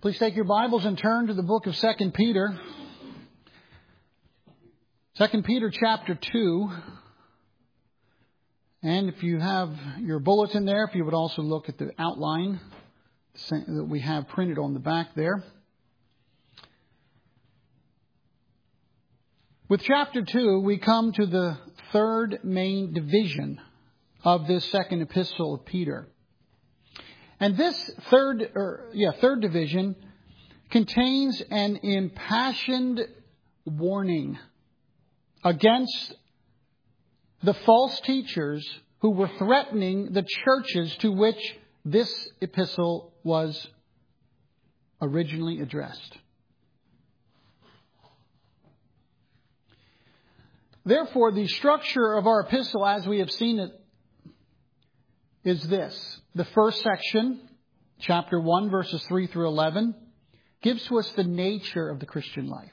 Please take your Bibles and turn to the book of 2 Peter. 2 Peter chapter 2. And if you have your bulletin there, if you would also look at the outline that we have printed on the back there. With chapter 2, we come to the third main division of this second epistle of Peter. And this third division contains an impassioned warning against the false teachers who were threatening the churches to which this epistle was originally addressed. Therefore, the structure of our epistle as we have seen it is this. The first section, chapter 1, verses 3 through 11, gives to us the nature of the Christian life.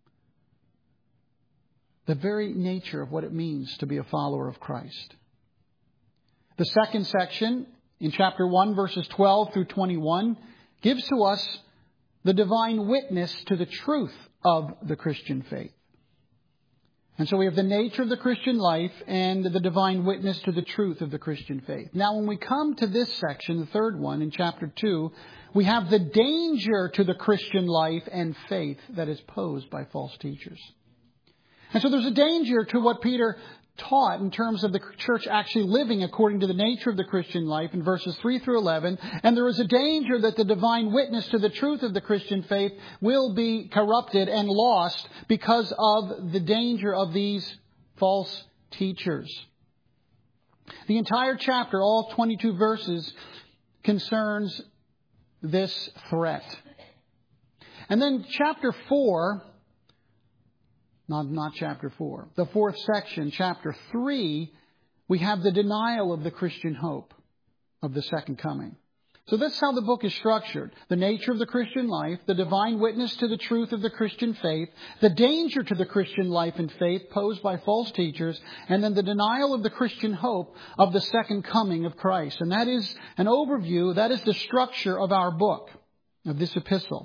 The very nature of what it means to be a follower of Christ. The second section, in chapter 1, verses 12 through 21, gives to us the divine witness to the truth of the Christian faith. And so we have the nature of the Christian life and the divine witness to the truth of the Christian faith. Now, when we come to this section, the third one in chapter 2, we have the danger to the Christian life and faith that is posed by false teachers. And so there's a danger to what Peter taught in terms of the church actually living according to the nature of the Christian life in verses 3 through 11. And there is a danger that the divine witness to the truth of the Christian faith will be corrupted and lost because of the danger of these false teachers. The entire chapter, all 22 verses, concerns this threat. And then chapter 4... Not chapter 4. The fourth section, chapter 3, we have the denial of the Christian hope of the second coming. So that's how the book is structured. The nature of the Christian life, the divine witness to the truth of the Christian faith, the danger to the Christian life and faith posed by false teachers, and then the denial of the Christian hope of the second coming of Christ. And that is an overview, that is the structure of our book, of this epistle.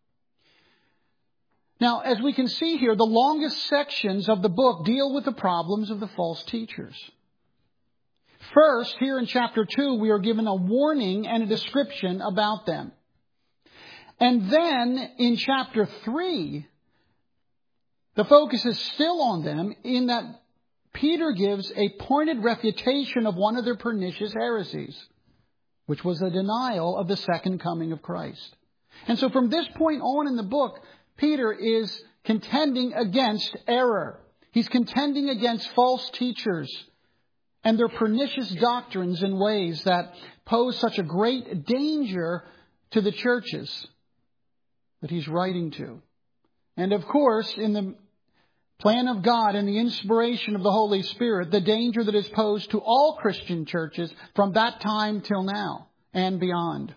Now, as we can see here, the longest sections of the book deal with the problems of the false teachers. First, here in chapter 2, we are given a warning and a description about them. And then in chapter 3, the focus is still on them in that Peter gives a pointed refutation of one of their pernicious heresies, which was a denial of the second coming of Christ. And so from this point on in the book, Peter is contending against error. He's contending against false teachers and their pernicious doctrines in ways that pose such a great danger to the churches that he's writing to. And of course, in the plan of God and the inspiration of the Holy Spirit, the danger that is posed to all Christian churches from that time till now and beyond.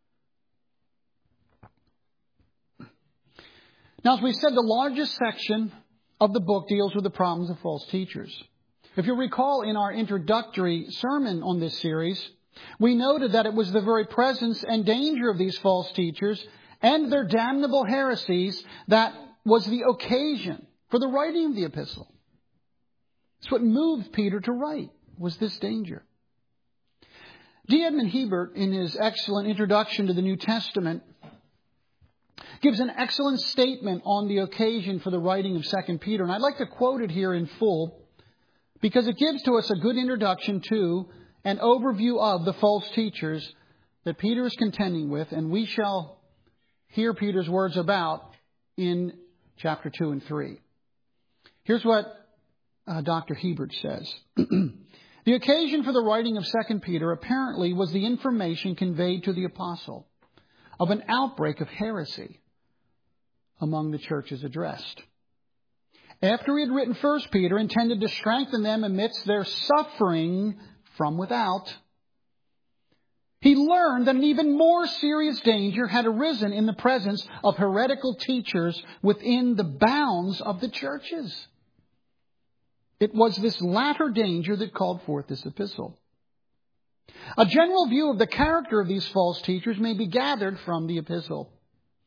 Now, as we said, the largest section of the book deals with the problems of false teachers. If you recall in our introductory sermon on this series, we noted that it was the very presence and danger of these false teachers and their damnable heresies that was the occasion for the writing of the epistle. It's what moved Peter to write, was this danger. D. Edmond Hiebert, in his excellent introduction to the New Testament, gives an excellent statement on the occasion for the writing of 2 Peter. And I'd like to quote it here in full because it gives to us a good introduction to an overview of the false teachers that Peter is contending with. And we shall hear Peter's words about in chapter 2 and 3. Here's what Dr. Hiebert says. The occasion for the writing of 2 Peter apparently was the information conveyed to the apostle of an outbreak of heresy among the churches addressed. After he had written 1 Peter, intended to strengthen them amidst their suffering from without, he learned that an even more serious danger had arisen in the presence of heretical teachers within the bounds of the churches. It was this latter danger that called forth this epistle. A general view of the character of these false teachers may be gathered from the epistle.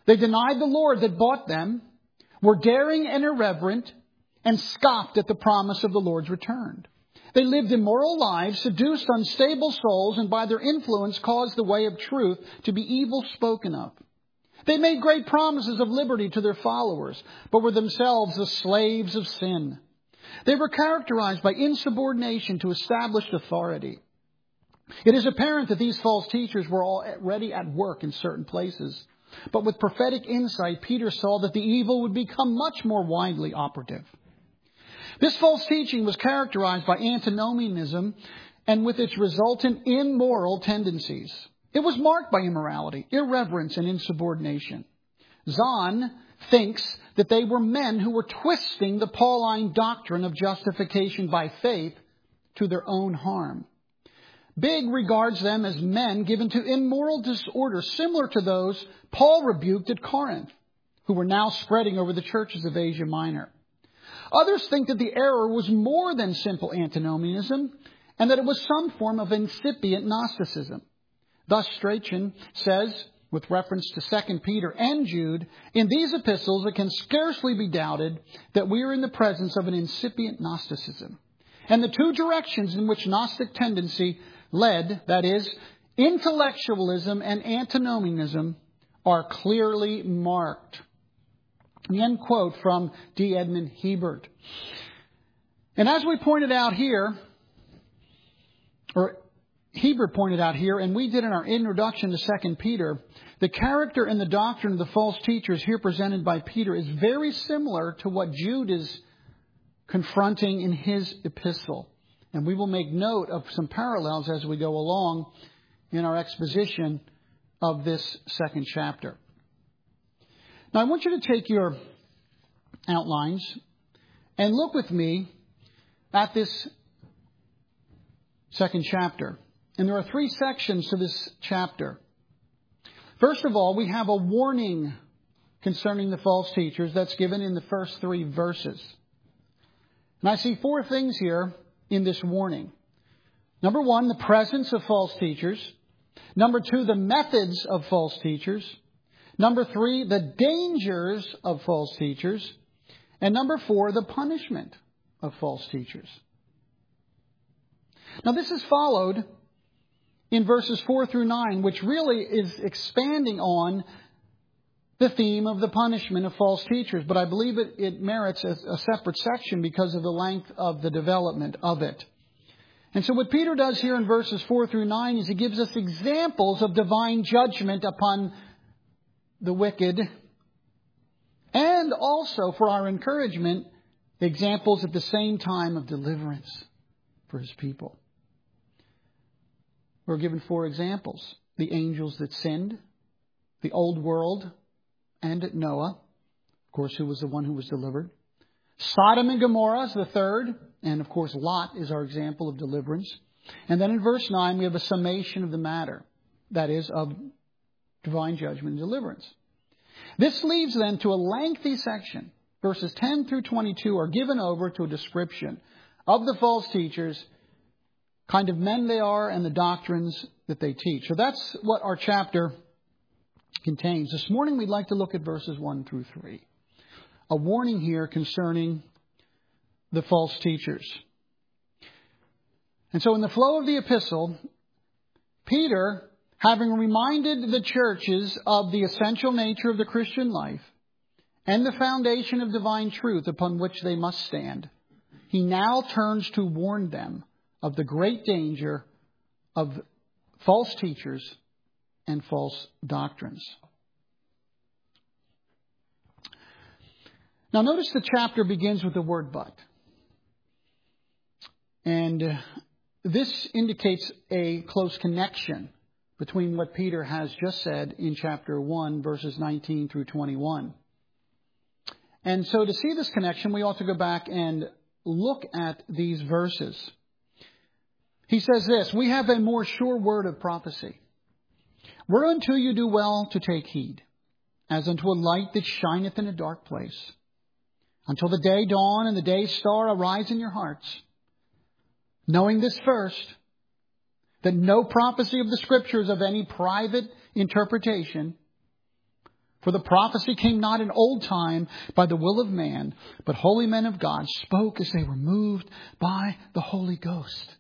They denied the Lord that bought them, were daring and irreverent, and scoffed at the promise of the Lord's return. They lived immoral lives, seduced unstable souls, and by their influence caused the way of truth to be evil spoken of. They made great promises of liberty to their followers, but were themselves the slaves of sin. They were characterized by insubordination to established authority. It is apparent that these false teachers were already at work in certain places. But with prophetic insight, Peter saw that the evil would become much more widely operative. This false teaching was characterized by antinomianism and with its resultant immoral tendencies. It was marked by immorality, irreverence, and insubordination. Zahn thinks that they were men who were twisting the Pauline doctrine of justification by faith to their own harm. Bigg regards them as men given to immoral disorder similar to those Paul rebuked at Corinth, who were now spreading over the churches of Asia Minor. Others think that the error was more than simple antinomianism and that it was some form of incipient Gnosticism. Thus, Strachan says, with reference to 2 Peter and Jude, in these epistles it can scarcely be doubted that we are in the presence of an incipient Gnosticism. And the two directions in which Gnostic tendency led, that is, intellectualism and antinomianism, are clearly marked. The end quote from D. Edmund Hiebert. And as we pointed out here, or Hiebert pointed out here, and we did in our introduction to 2 Peter, the character and the doctrine of the false teachers here presented by Peter is very similar to what Jude is confronting in his epistle. And we will make note of some parallels as we go along in our exposition of this second chapter. Now, I want you to take your outlines and look with me at this second chapter. And there are 3 sections to this chapter. First of all, we have a warning concerning the false teachers that's given in the first 3 verses. And I see 4 things here in this warning. Number 1, the presence of false teachers. Number 2, the methods of false teachers. Number 3, the dangers of false teachers. And number 4, the punishment of false teachers. Now this is followed in verses 4 through 9, which really is expanding on the theme of the punishment of false teachers. But I believe it merits a separate section because of the length of the development of it. And so what Peter does here in verses 4 through 9 is he gives us examples of divine judgment upon the wicked, and also, for our encouragement, examples at the same time of deliverance for his people. We're given 4 examples. The angels that sinned, the old world, and Noah, of course, who was the one who was delivered. Sodom and Gomorrah is the third, and of course Lot is our example of deliverance. And then in verse 9 we have a summation of the matter, that is, of divine judgment and deliverance. This leads then to a lengthy section. Verses 10 through 22 are given over to a description of the false teachers, kind of men they are, and the doctrines that they teach. So that's what our chapter contains. This morning we'd like to look at verses 1 through 3. A warning here concerning the false teachers. And so in the flow of the epistle, Peter, having reminded the churches of the essential nature of the Christian life and the foundation of divine truth upon which they must stand, he now turns to warn them of the great danger of false teachers and false doctrines. Now notice the chapter begins with the word but. And this indicates a close connection between what Peter has just said in chapter 1, verses 19 through 21. And so to see this connection, we ought to go back and look at these verses. He says this, we have a more sure word of prophecy. Whereunto you do well to take heed, as unto a light that shineth in a dark place, until the day dawn and the day star arise in your hearts. Knowing this first, that no prophecy of the Scripture is of any private interpretation. For the prophecy came not in old time by the will of man, but holy men of God spoke as they were moved by the Holy Ghost.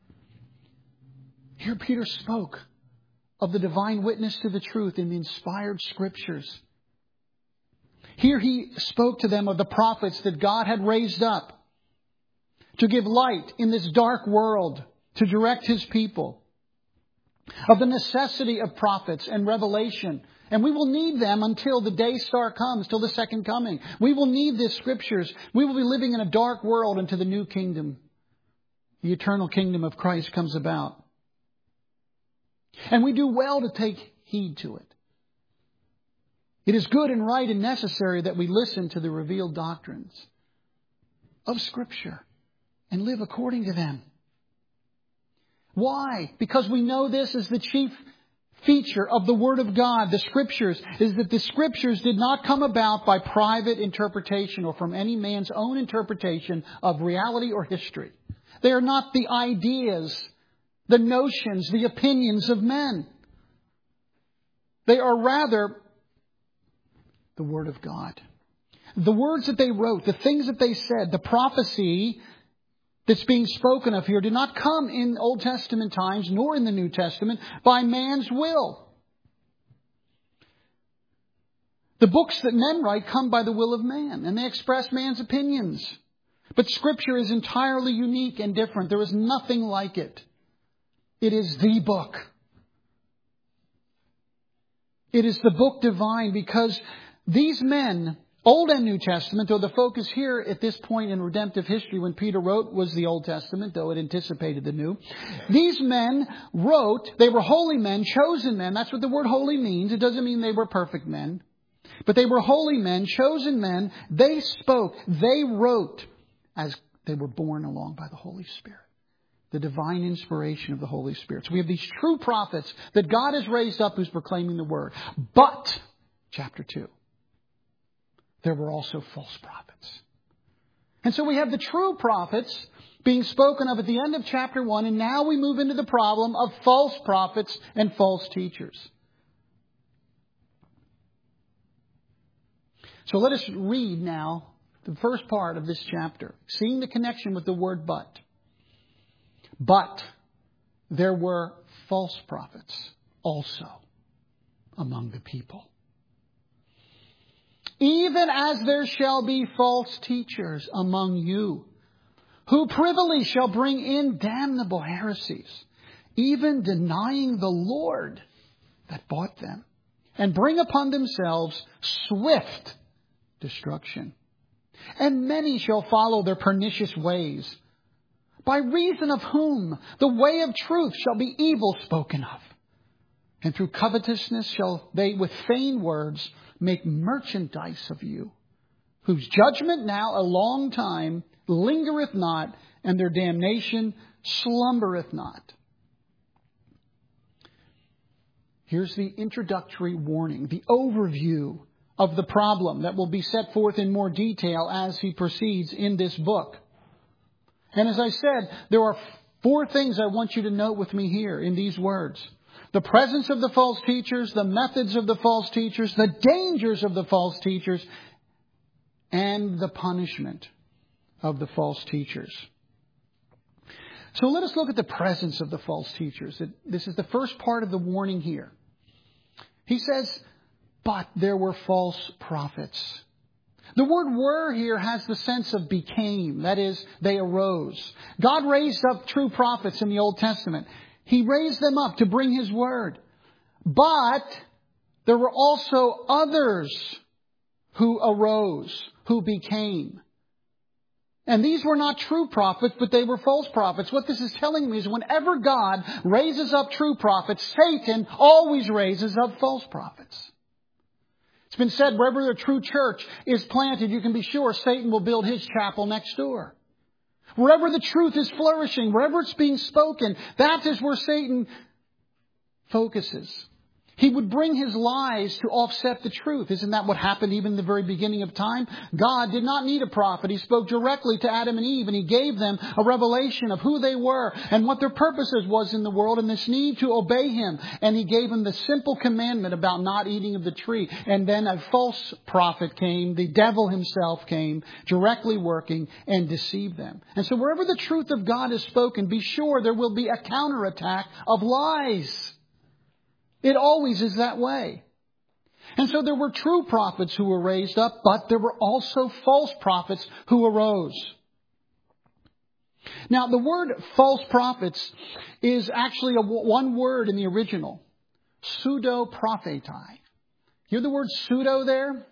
Here Peter spoke of the divine witness to the truth in the inspired Scriptures. Here he spoke to them of the prophets that God had raised up to give light in this dark world, to direct His people. Of the necessity of prophets and revelation. And we will need them until the day star comes, till the second coming. We will need these Scriptures. We will be living in a dark world until the new kingdom, the eternal kingdom of Christ, comes about. And we do well to take heed to it. It is good and right and necessary that we listen to the revealed doctrines of Scripture and live according to them. Why? Because we know this is the chief feature of the Word of God, the Scriptures, is that the Scriptures did not come about by private interpretation or from any man's own interpretation of reality or history. They are not the ideas, the notions, the opinions of men. They are rather the Word of God. The words that they wrote, the things that they said, the prophecy that's being spoken of here did not come in Old Testament times nor in the New Testament by man's will. The books that men write come by the will of man, and they express man's opinions. But Scripture is entirely unique and different. There is nothing like it. It is the book. It is the book divine because these men, Old and New Testament, though the focus here at this point in redemptive history when Peter wrote was the Old Testament, though it anticipated the New. These men wrote, they were holy men, chosen men. That's what the word holy means. It doesn't mean they were perfect men. But they were holy men, chosen men. They spoke, they wrote as they were borne along by the Holy Spirit. The divine inspiration of the Holy Spirit. So we have these true prophets that God has raised up who's proclaiming the Word. But, chapter 2. There were also false prophets. And so we have the true prophets being spoken of at the end of chapter 1. And now we move into the problem of false prophets and false teachers. So let us read now the first part of this chapter. Seeing the connection with the word but. But there were false prophets also among the people. Even as there shall be false teachers among you, who privily shall bring in damnable heresies, even denying the Lord that bought them, and bring upon themselves swift destruction. And many shall follow their pernicious ways, by reason of whom the way of truth shall be evil spoken of. And through covetousness shall they with vain words make merchandise of you, whose judgment now a long time lingereth not, and their damnation slumbereth not. Here's the introductory warning, the overview of the problem that will be set forth in more detail as he proceeds in this book. And as I said, there are 4 things I want you to note with me here in these words. The presence of the false teachers, the methods of the false teachers, the dangers of the false teachers, and the punishment of the false teachers. So let us look at the presence of the false teachers. This is the first part of the warning here. He says, but there were false prophets. The word were here has the sense of became. That is, they arose. God raised up true prophets in the Old Testament. He raised them up to bring His word. But there were also others who arose, who became. And these were not true prophets, but they were false prophets. What this is telling me is whenever God raises up true prophets, Satan always raises up false prophets. It's been said wherever a true church is planted, you can be sure Satan will build his chapel next door. Wherever the truth is flourishing, wherever it's being spoken, that is where Satan focuses. He would bring his lies to offset the truth. Isn't that what happened even in the very beginning of time? God did not need a prophet. He spoke directly to Adam and Eve, and He gave them a revelation of who they were and what their purposes was in the world and this need to obey Him. And He gave them the simple commandment about not eating of the tree. And then a false prophet came, the devil himself came, directly working, and deceived them. And so wherever the truth of God is spoken, be sure there will be a counterattack of lies. It always is that way. And so there were true prophets who were raised up, but there were also false prophets who arose. Now, the word false prophets is actually one word in the original. Pseudo-prophetai. Hear the word pseudo there?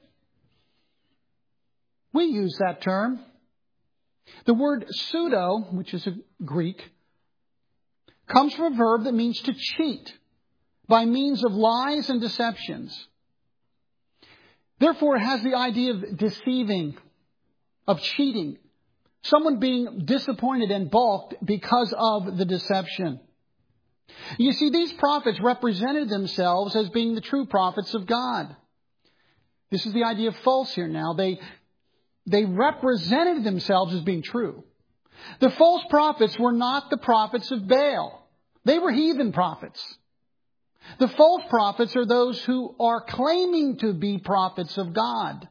We use that term. The word pseudo, which is a Greek, comes from a verb that means to cheat by means of lies and deceptions. Therefore, it has the idea of deceiving, of cheating. Someone being disappointed and balked because of the deception. You see, these prophets represented themselves as being the true prophets of God. This is the idea of false here now. They represented themselves as being true. The false prophets were not the prophets of Baal. They were heathen prophets. The false prophets are those who are claiming to be prophets of God.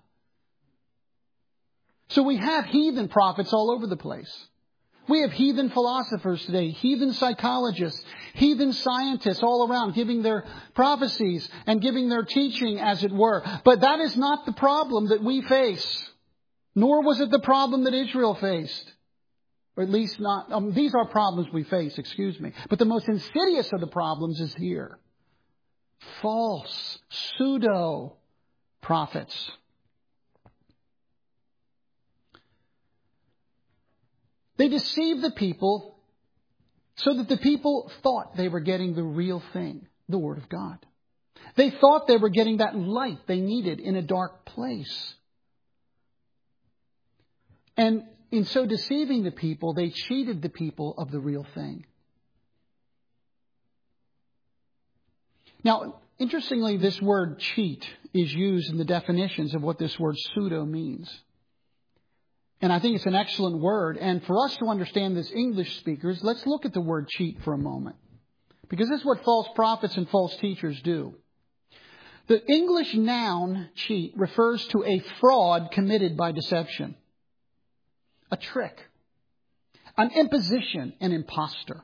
So we have heathen prophets all over the place. We have heathen philosophers today, heathen psychologists, heathen scientists all around giving their prophecies and giving their teaching, as it were. But that is not the problem that we face. Nor was it the problem that Israel faced. Or at least not, these are problems we face, But the most insidious of the problems is here. False, pseudo prophets. They deceived the people so that the people thought they were getting the real thing, the Word of God. They thought they were getting that light they needed in a dark place. And in so deceiving the people, they cheated the people of the real thing. Now, interestingly, this word cheat is used in the definitions of what this word pseudo means. And I think it's an excellent word. And for us to understand this, English speakers, let's look at the word cheat for a moment. Because this is what false prophets and false teachers do. The English noun cheat refers to a fraud committed by deception. A trick. An imposition, an imposture.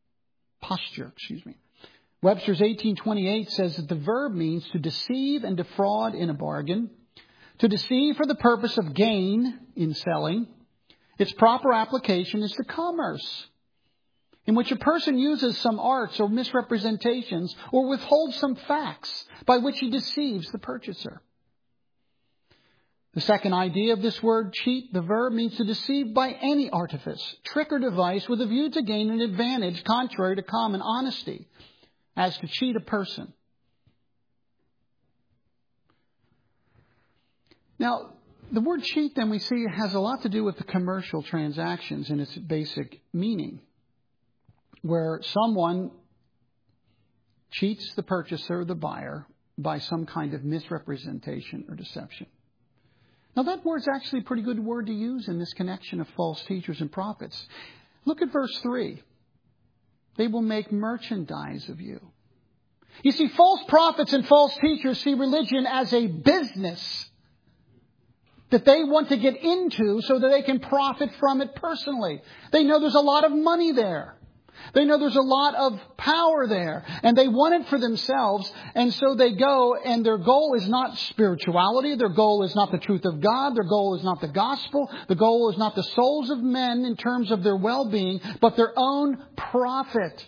Webster's 1828 says that the verb means to deceive and defraud in a bargain, to deceive for the purpose of gain in selling. Its proper application is to commerce, in which a person uses some arts or misrepresentations or withholds some facts by which he deceives the purchaser. The second idea of this word cheat, the verb, means to deceive by any artifice, trick or device with a view to gain an advantage contrary to common honesty, as to cheat a person. Now, the word cheat, then, we see has a lot to do with the commercial transactions in its basic meaning, where someone cheats the purchaser or the buyer by some kind of misrepresentation or deception. Now, that word's actually a pretty good word to use in this connection of false teachers and prophets. Look at verse 3. They will make merchandise of you. You see, false prophets and false teachers see religion as a business that they want to get into so that they can profit from it personally. They know there's a lot of money there. They know there's a lot of power there. And they want it for themselves. And so they go, and their goal is not spirituality. Their goal is not the truth of God. Their goal is not the gospel. The goal is not the souls of men in terms of their well-being, but their own profit.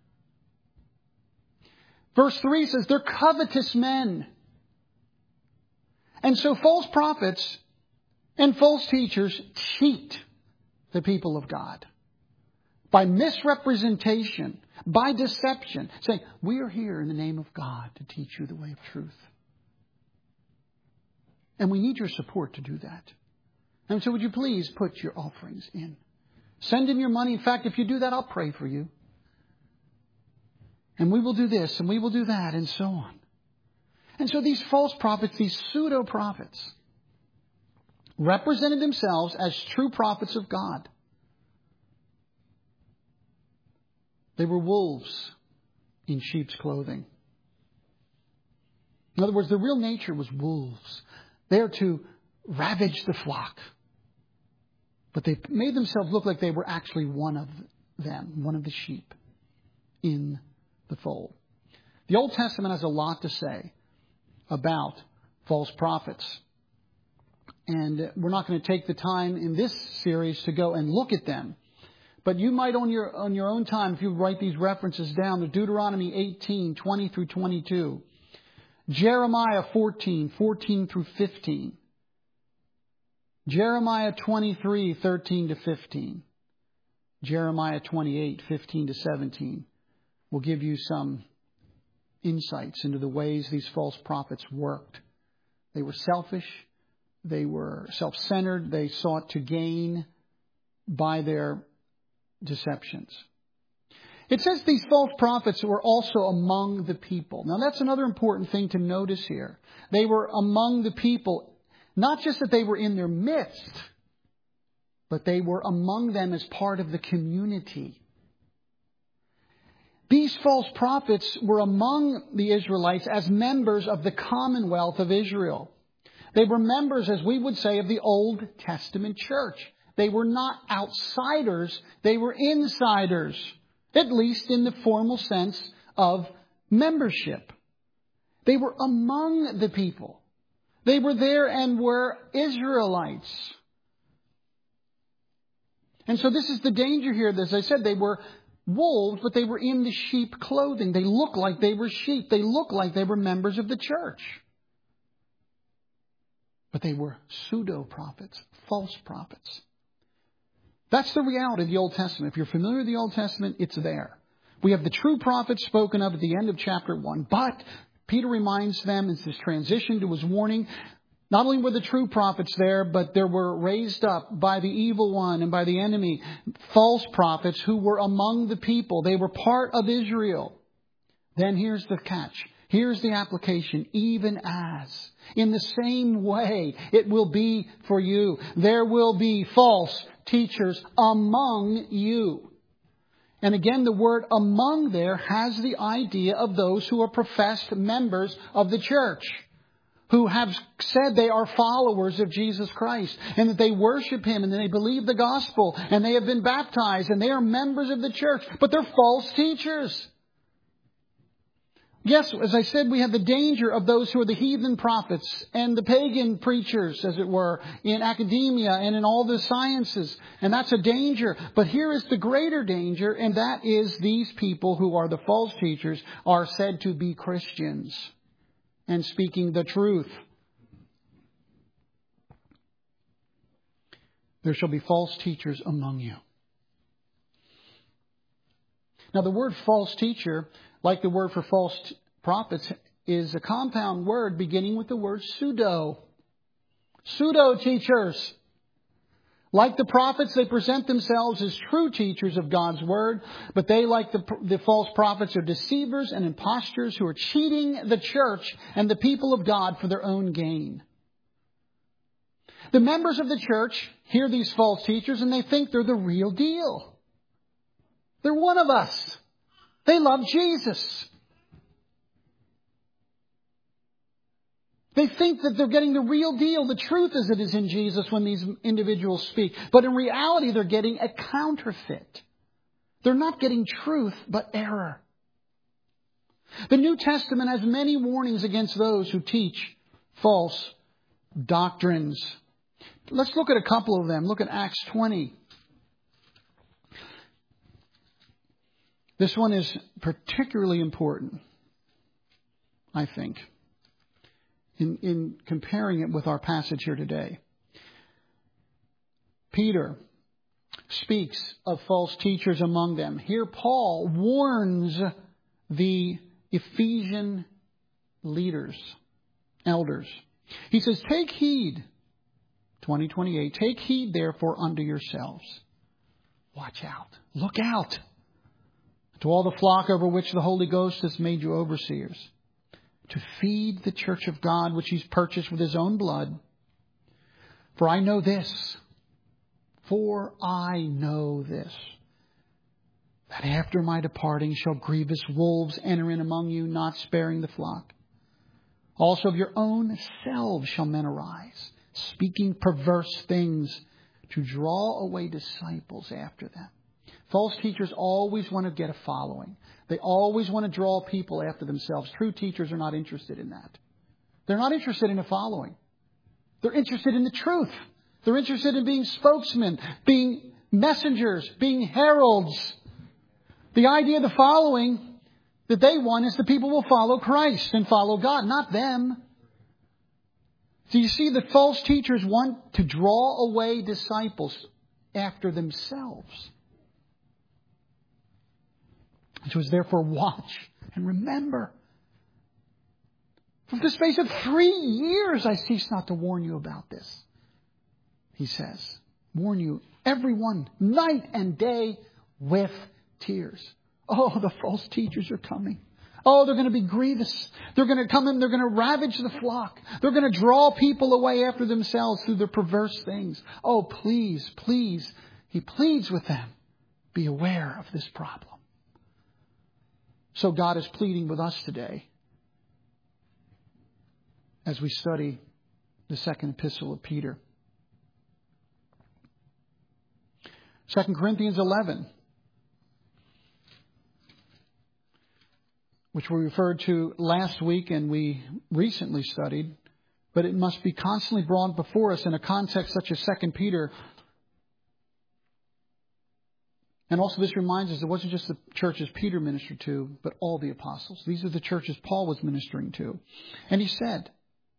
Verse 3 says they're covetous men. And so false prophets and false teachers cheat the people of God by misrepresentation, by deception, saying, we are here in the name of God to teach you the way of truth. And we need your support to do that. And so would you please put your offerings in? Send in your money. In fact, if you do that, I'll pray for you. And we will do this and we will do that and so on. And so these false prophets, these pseudo-prophets, represented themselves as true prophets of God. They were wolves in sheep's clothing. In other words, their real nature was wolves. They are to ravage the flock. But they made themselves look like they were actually one of them, one of the sheep in the fold. The Old Testament has a lot to say about false prophets. And we're not going to take the time in this series to go and look at them. But you might on your own time, if you write these references down, the Deuteronomy 18, 20 through 22. Jeremiah 14, 14 through 15. Jeremiah 23, 13 to 15. Jeremiah 28, 15 to 17 will give you some insights into the ways these false prophets worked. They were selfish. They were self-centered. They sought to gain by their deceptions. It says these false prophets were also among the people. Now that's another important thing to notice here. They were among the people. Not just that they were in their midst, but they were among them as part of the community. These false prophets were among the Israelites as members of the commonwealth of Israel. They were members, as we would say, of the Old Testament church. They were not outsiders, they were insiders, at least in the formal sense of membership. They were among the people. They were there and were Israelites. And so this is the danger here. As I said, they were wolves, but they were in the sheep clothing. They looked like they were sheep. They looked like they were members of the church. But they were pseudo-prophets, false prophets. That's the reality of the Old Testament. If you're familiar with the Old Testament, it's there. We have the true prophets spoken of at the end of chapter 1. But Peter reminds them, as this transition to his warning, not only were the true prophets there, but there were raised up by the evil one and by the enemy false prophets who were among the people. They were part of Israel. Then here's the catch. Here's the application. Even as, in the same way, it will be for you. There will be false teachers among you. And again, the word among there has the idea of those who are professed members of the church, who have said they are followers of Jesus Christ, and that they worship Him, and that they believe the gospel, and they have been baptized, and they are members of the church, but they're false teachers. Yes, as I said, we have the danger of those who are the heathen prophets and the pagan preachers, as it were, in academia and in all the sciences. And that's a danger. But here is the greater danger, and that is these people who are the false teachers are said to be Christians and speaking the truth. There shall be false teachers among you. Now, the word false teacher, like the word for false prophets, is a compound word beginning with the word pseudo. Pseudo teachers. Like the prophets, they present themselves as true teachers of God's word, but they, like the false prophets, are deceivers and impostors who are cheating the church and the people of God for their own gain. The members of the church hear these false teachers and they think they're the real deal. They're one of us. They love Jesus. They think that they're getting the real deal, the truth as it is in Jesus when these individuals speak. But in reality, they're getting a counterfeit. They're not getting truth, but error. The New Testament has many warnings against those who teach false doctrines. Let's look at a couple of them. Look at Acts 20. This one is particularly important, I think, in comparing it with our passage here today. Peter speaks of false teachers among them. Here Paul warns the Ephesian leaders, elders. He says, take heed, 20:28, take heed therefore unto yourselves. Watch out. Look out. To all the flock over which the Holy Ghost has made you overseers, to feed the church of God, which He's purchased with His own blood. For I know this, that after my departing shall grievous wolves enter in among you, not sparing the flock. Also of your own selves shall men arise, speaking perverse things, to draw away disciples after them. False teachers always want to get a following. They always want to draw people after themselves. True teachers are not interested in that. They're not interested in a following. They're interested in the truth. They're interested in being spokesmen, being messengers, being heralds. The idea of the following that they want is the people will follow Christ and follow God, not them. So you see that false teachers want to draw away disciples after themselves. And so therefore watch and remember. For the space of 3 years I cease not to warn you about this. He says, warn you, everyone, night and day, with tears. Oh, the false teachers are coming. Oh, they're going to be grievous. They're going to come in. They're going to ravage the flock. They're going to draw people away after themselves through their perverse things. Oh, please, please. He pleads with them. Be aware of this problem. So God is pleading with us today as we study the second epistle of Peter. 2 Corinthians 11, which we referred to last week and we recently studied, but it must be constantly brought before us in a context such as 2 Peter. And also this reminds us it wasn't just the churches Peter ministered to, but all the apostles. These are the churches Paul was ministering to. And he said,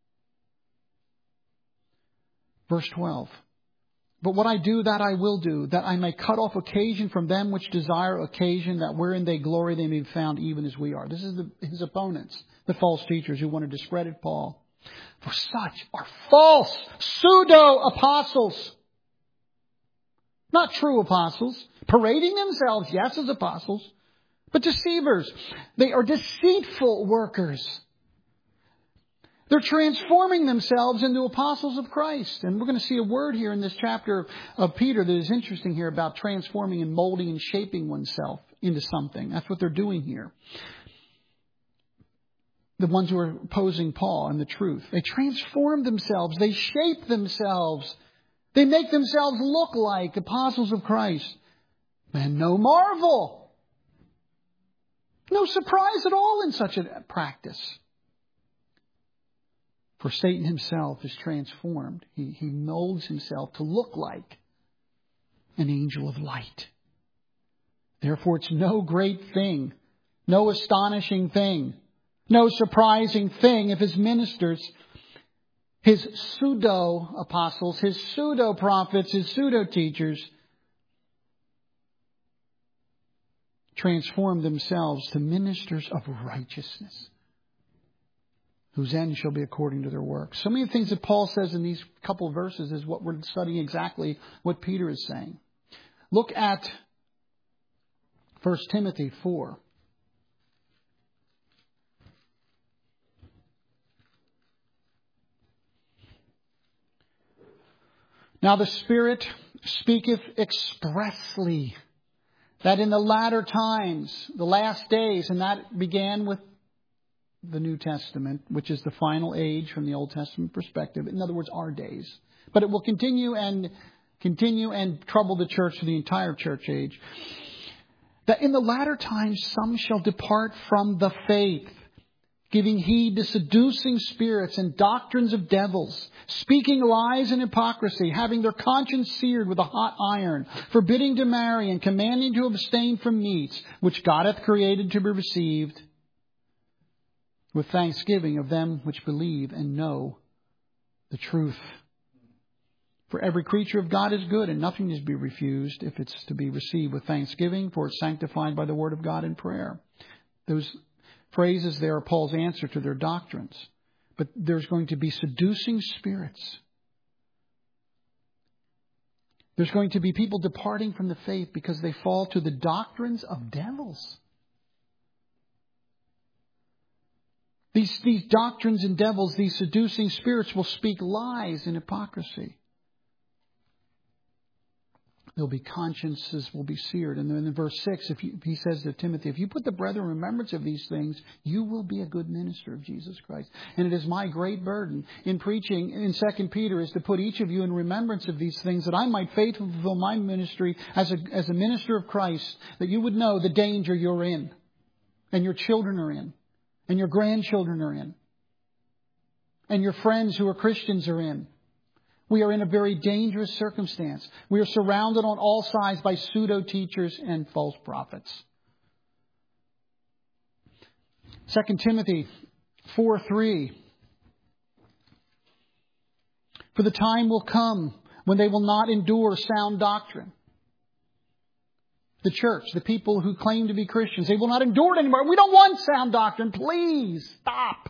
verse 12, but what I do, that I will do, that I may cut off occasion from them which desire occasion, that wherein they glory they may be found even as we are. This is his opponents, the false teachers who wanted to discredit Paul. For such are false pseudo-apostles. Not true apostles, parading themselves, yes, as apostles, but deceivers. They are deceitful workers. They're transforming themselves into apostles of Christ. And we're going to see a word here in this chapter of Peter that is interesting here about transforming and molding and shaping oneself into something. That's what they're doing here. The ones who are opposing Paul and the truth. They transform themselves. They shape themselves. They make themselves look like apostles of Christ. And no marvel. No surprise at all in such a practice. For Satan himself is transformed. He molds himself to look like an angel of light. Therefore, it's no great thing, no astonishing thing, no surprising thing if his ministers, his pseudo-apostles, his pseudo-prophets, his pseudo-teachers transform themselves to ministers of righteousness, whose end shall be according to their works. So many of the things that Paul says in these couple of verses is what we're studying exactly what Peter is saying. Look at 1 Timothy 4. Now the Spirit speaketh expressly that in the latter times, the last days, and that began with the New Testament, which is the final age from the Old Testament perspective. In other words, our days. But it will continue and trouble the church for the entire church age. That in the latter times some shall depart from the faith, giving heed to seducing spirits and doctrines of devils, speaking lies and hypocrisy, having their conscience seared with a hot iron, forbidding to marry and commanding to abstain from meats, which God hath created to be received with thanksgiving of them which believe and know the truth. For every creature of God is good, and nothing is to be refused if it's to be received with thanksgiving, for it's sanctified by the word of God in prayer. Those phrases there are Paul's answer to their doctrines. But there's going to be seducing spirits. There's going to be people departing from the faith because they fall to the doctrines of devils. These doctrines and devils, these seducing spirits will speak lies and hypocrisy. There'll be consciences will be seared. And then in verse 6, he says to Timothy, if you put the brethren in remembrance of these things, you will be a good minister of Jesus Christ. And it is my great burden in preaching in 2 Peter is to put each of you in remembrance of these things, that I might faithfully fulfill my ministry as a minister of Christ, that you would know the danger you're in, and your children are in, and your grandchildren are in, and your friends who are Christians are in. We are in a very dangerous circumstance. We are surrounded on all sides by pseudo-teachers and false prophets. 2 Timothy 4:3. For the time will come when they will not endure sound doctrine. The church, the people who claim to be Christians, they will not endure it anymore. We don't want sound doctrine. Please stop.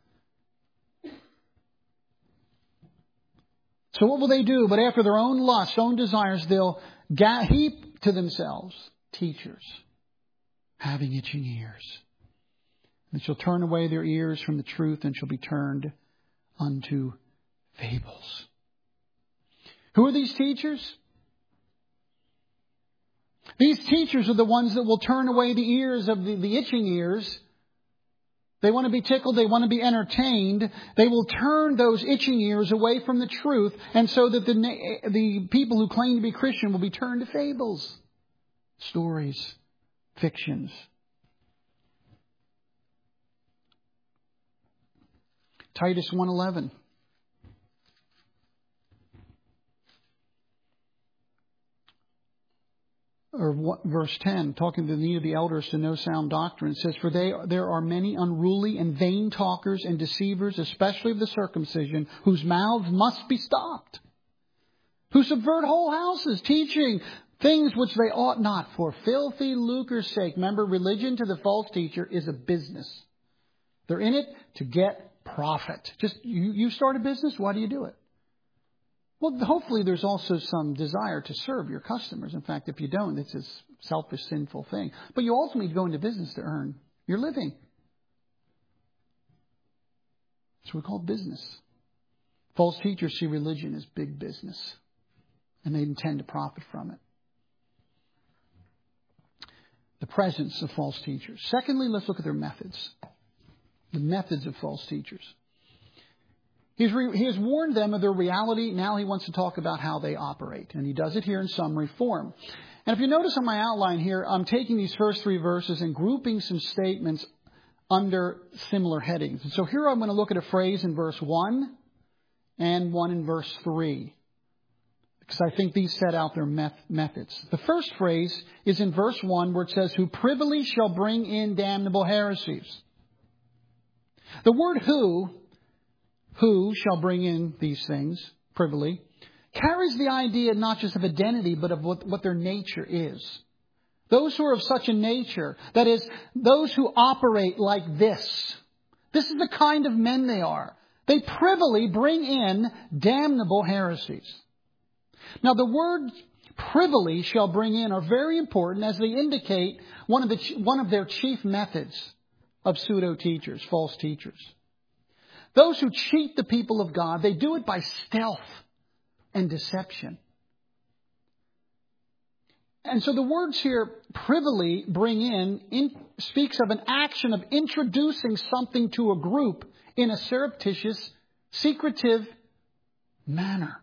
So what will they do? But after their own lusts, own desires, they'll heap to themselves teachers having itching ears. And shall turn away their ears from the truth and shall be turned unto fables. Who are these teachers? These teachers are the ones that will turn away the ears of the itching ears. They want to be tickled. They want to be entertained. They will turn those itching ears away from the truth, and so that the people who claim to be Christian will be turned to fables, stories, fictions. Titus 1:11. Or verse 10, talking to the need of the elders to know sound doctrine, it says, for there are many unruly and vain talkers and deceivers, especially of the circumcision, whose mouths must be stopped, who subvert whole houses, teaching things which they ought not, for filthy lucre's sake. Remember, religion to the false teacher is a business. They're in it to get profit. Just, you start a business, why do you do it? Well, hopefully there's also some desire to serve your customers. In fact, if you don't, it's a selfish, sinful thing. But you ultimately go into business to earn your living. That's what we call business. False teachers see religion as big business, and they intend to profit from it. The presence of false teachers. Secondly, let's look at their methods. The methods of false teachers. He has warned them of their reality. Now he wants to talk about how they operate. And he does it here in summary form. And if you notice on my outline here, I'm taking these first three verses and grouping some statements under similar headings. And so here I'm going to look at a phrase in verse 1 and one in verse 3. Because I think these set out their methods. The first phrase is in verse 1 where it says, who privily shall bring in damnable heresies. The word who shall bring in these things privily, carries the idea not just of identity, but of what their nature is. Those who are of such a nature, that is, those who operate like this. This is the kind of men they are. They privily bring in damnable heresies. Now, the words privily shall bring in are very important as they indicate one of their chief methods of pseudo-teachers, false teachers. Those who cheat the people of God, they do it by stealth and deception. And so the words here, privily bring in speaks of an action of introducing something to a group in a surreptitious, secretive manner.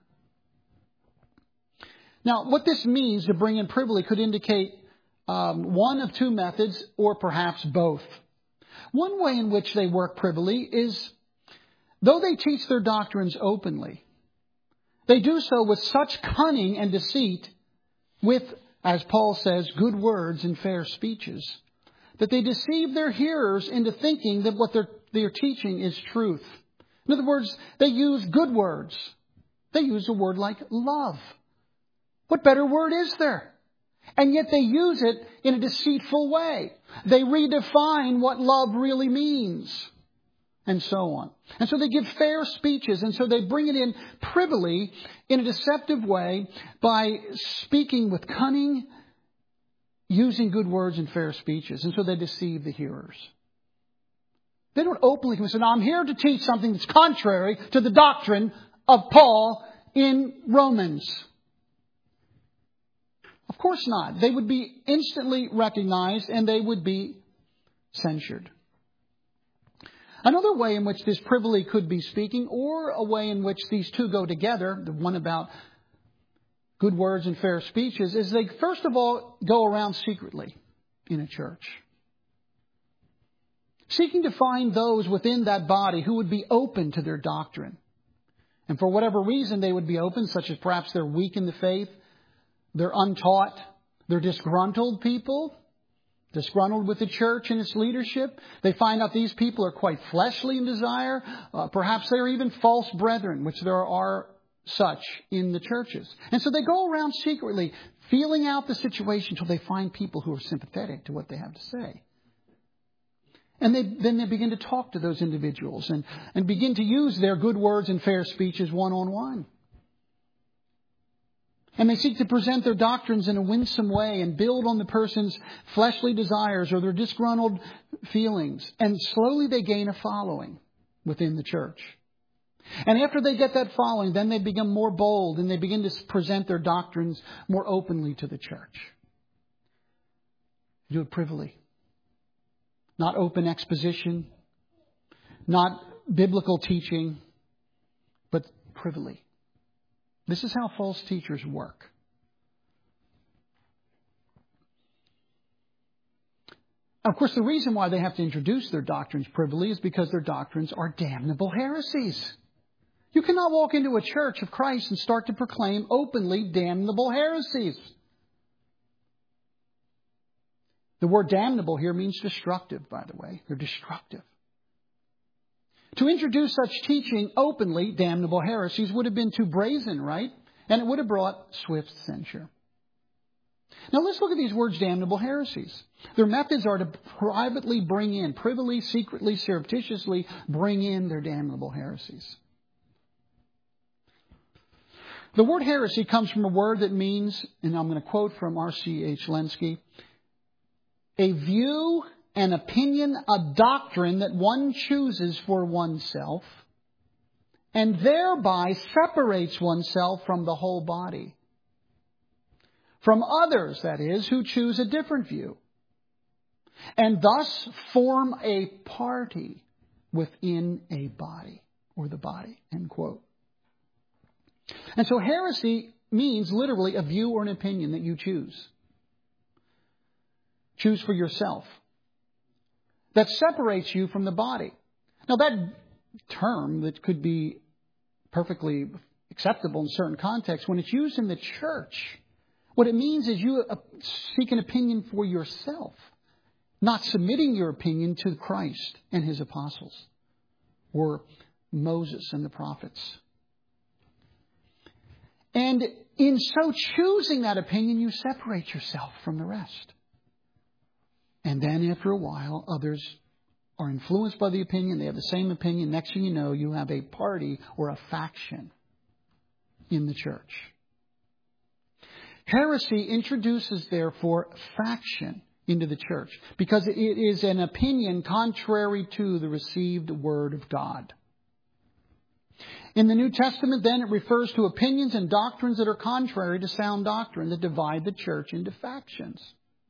Now, what this means to bring in privily could indicate one of two methods, or perhaps both. One way in which they work privily is, though they teach their doctrines openly, they do so with such cunning and deceit, with, as Paul says, good words and fair speeches, that they deceive their hearers into thinking that what they're teaching is truth. In other words, they use good words. They use a word like love. What better word is there? And yet they use it in a deceitful way. They redefine what love really means. And so on. And so they give fair speeches. And so they bring it in privily in a deceptive way by speaking with cunning, using good words and fair speeches. And so they deceive the hearers. They don't openly come and say, "No, I'm here to teach something that's contrary to the doctrine of Paul in Romans." Of course not. They would be instantly recognized and they would be censured. Another way in which this privily could be speaking, or a way in which these two go together, the one about good words and fair speeches, is they first of all go around secretly in a church, seeking to find those within that body who would be open to their doctrine. And for whatever reason they would be open, such as perhaps they're weak in the faith, they're untaught, they're disgruntled people, disgruntled with the church and its leadership. They find out these people are quite fleshly in desire. Perhaps they're even false brethren, which there are such in the churches. And so they go around secretly, feeling out the situation until they find people who are sympathetic to what they have to say. And then they begin to talk to those individuals and begin to use their good words and fair speeches one-on-one. And they seek to present their doctrines in a winsome way and build on the person's fleshly desires or their disgruntled feelings. And slowly they gain a following within the church. And after they get that following, then they become more bold and they begin to present their doctrines more openly to the church. They do it privily. Not open exposition, not biblical teaching, but privily. This is how false teachers work. Of course, the reason why they have to introduce their doctrines privily is because their doctrines are damnable heresies. You cannot walk into a church of Christ and start to proclaim openly damnable heresies. The word damnable here means destructive, by the way. They're destructive. To introduce such teaching openly, damnable heresies, would have been too brazen, right? And it would have brought swift censure. Now let's look at these words, damnable heresies. Their methods are to privately bring in, privily, secretly, surreptitiously bring in their damnable heresies. The word heresy comes from a word that means, and I'm going to quote from R.C.H. Lenski, a view, an opinion, a doctrine that one chooses for oneself and thereby separates oneself from the whole body. From others, that is, who choose a different view. And thus form a party within a body, or the body, end quote. And so heresy means literally a view or an opinion that you choose. Choose for yourself. That separates you from the body. Now that term that could be perfectly acceptable in certain contexts, when it's used in the church, what it means is you seek an opinion for yourself, not submitting your opinion to Christ and His apostles or Moses and the prophets. And in so choosing that opinion, you separate yourself from the rest. And then after a while, others are influenced by the opinion. They have the same opinion. Next thing you know, you have a party or a faction in the church. Heresy introduces, therefore, faction into the church because it is an opinion contrary to the received Word of God. In the New Testament, then, it refers to opinions and doctrines that are contrary to sound doctrine that divide the church into factions.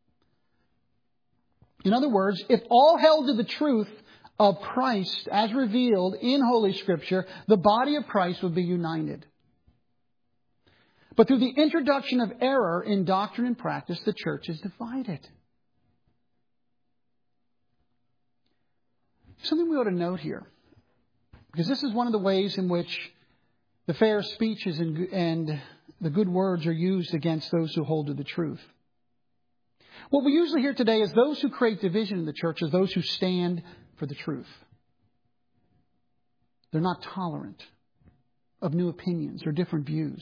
In other words, if all held to the truth of Christ as revealed in Holy Scripture, the body of Christ would be united. But through the introduction of error in doctrine and practice, the church is divided. Something we ought to note here, because this is one of the ways in which the fair speeches and the good words are used against those who hold to the truth. What we usually hear today is those who create division in the church are those who stand for the truth. They're not tolerant of new opinions or different views.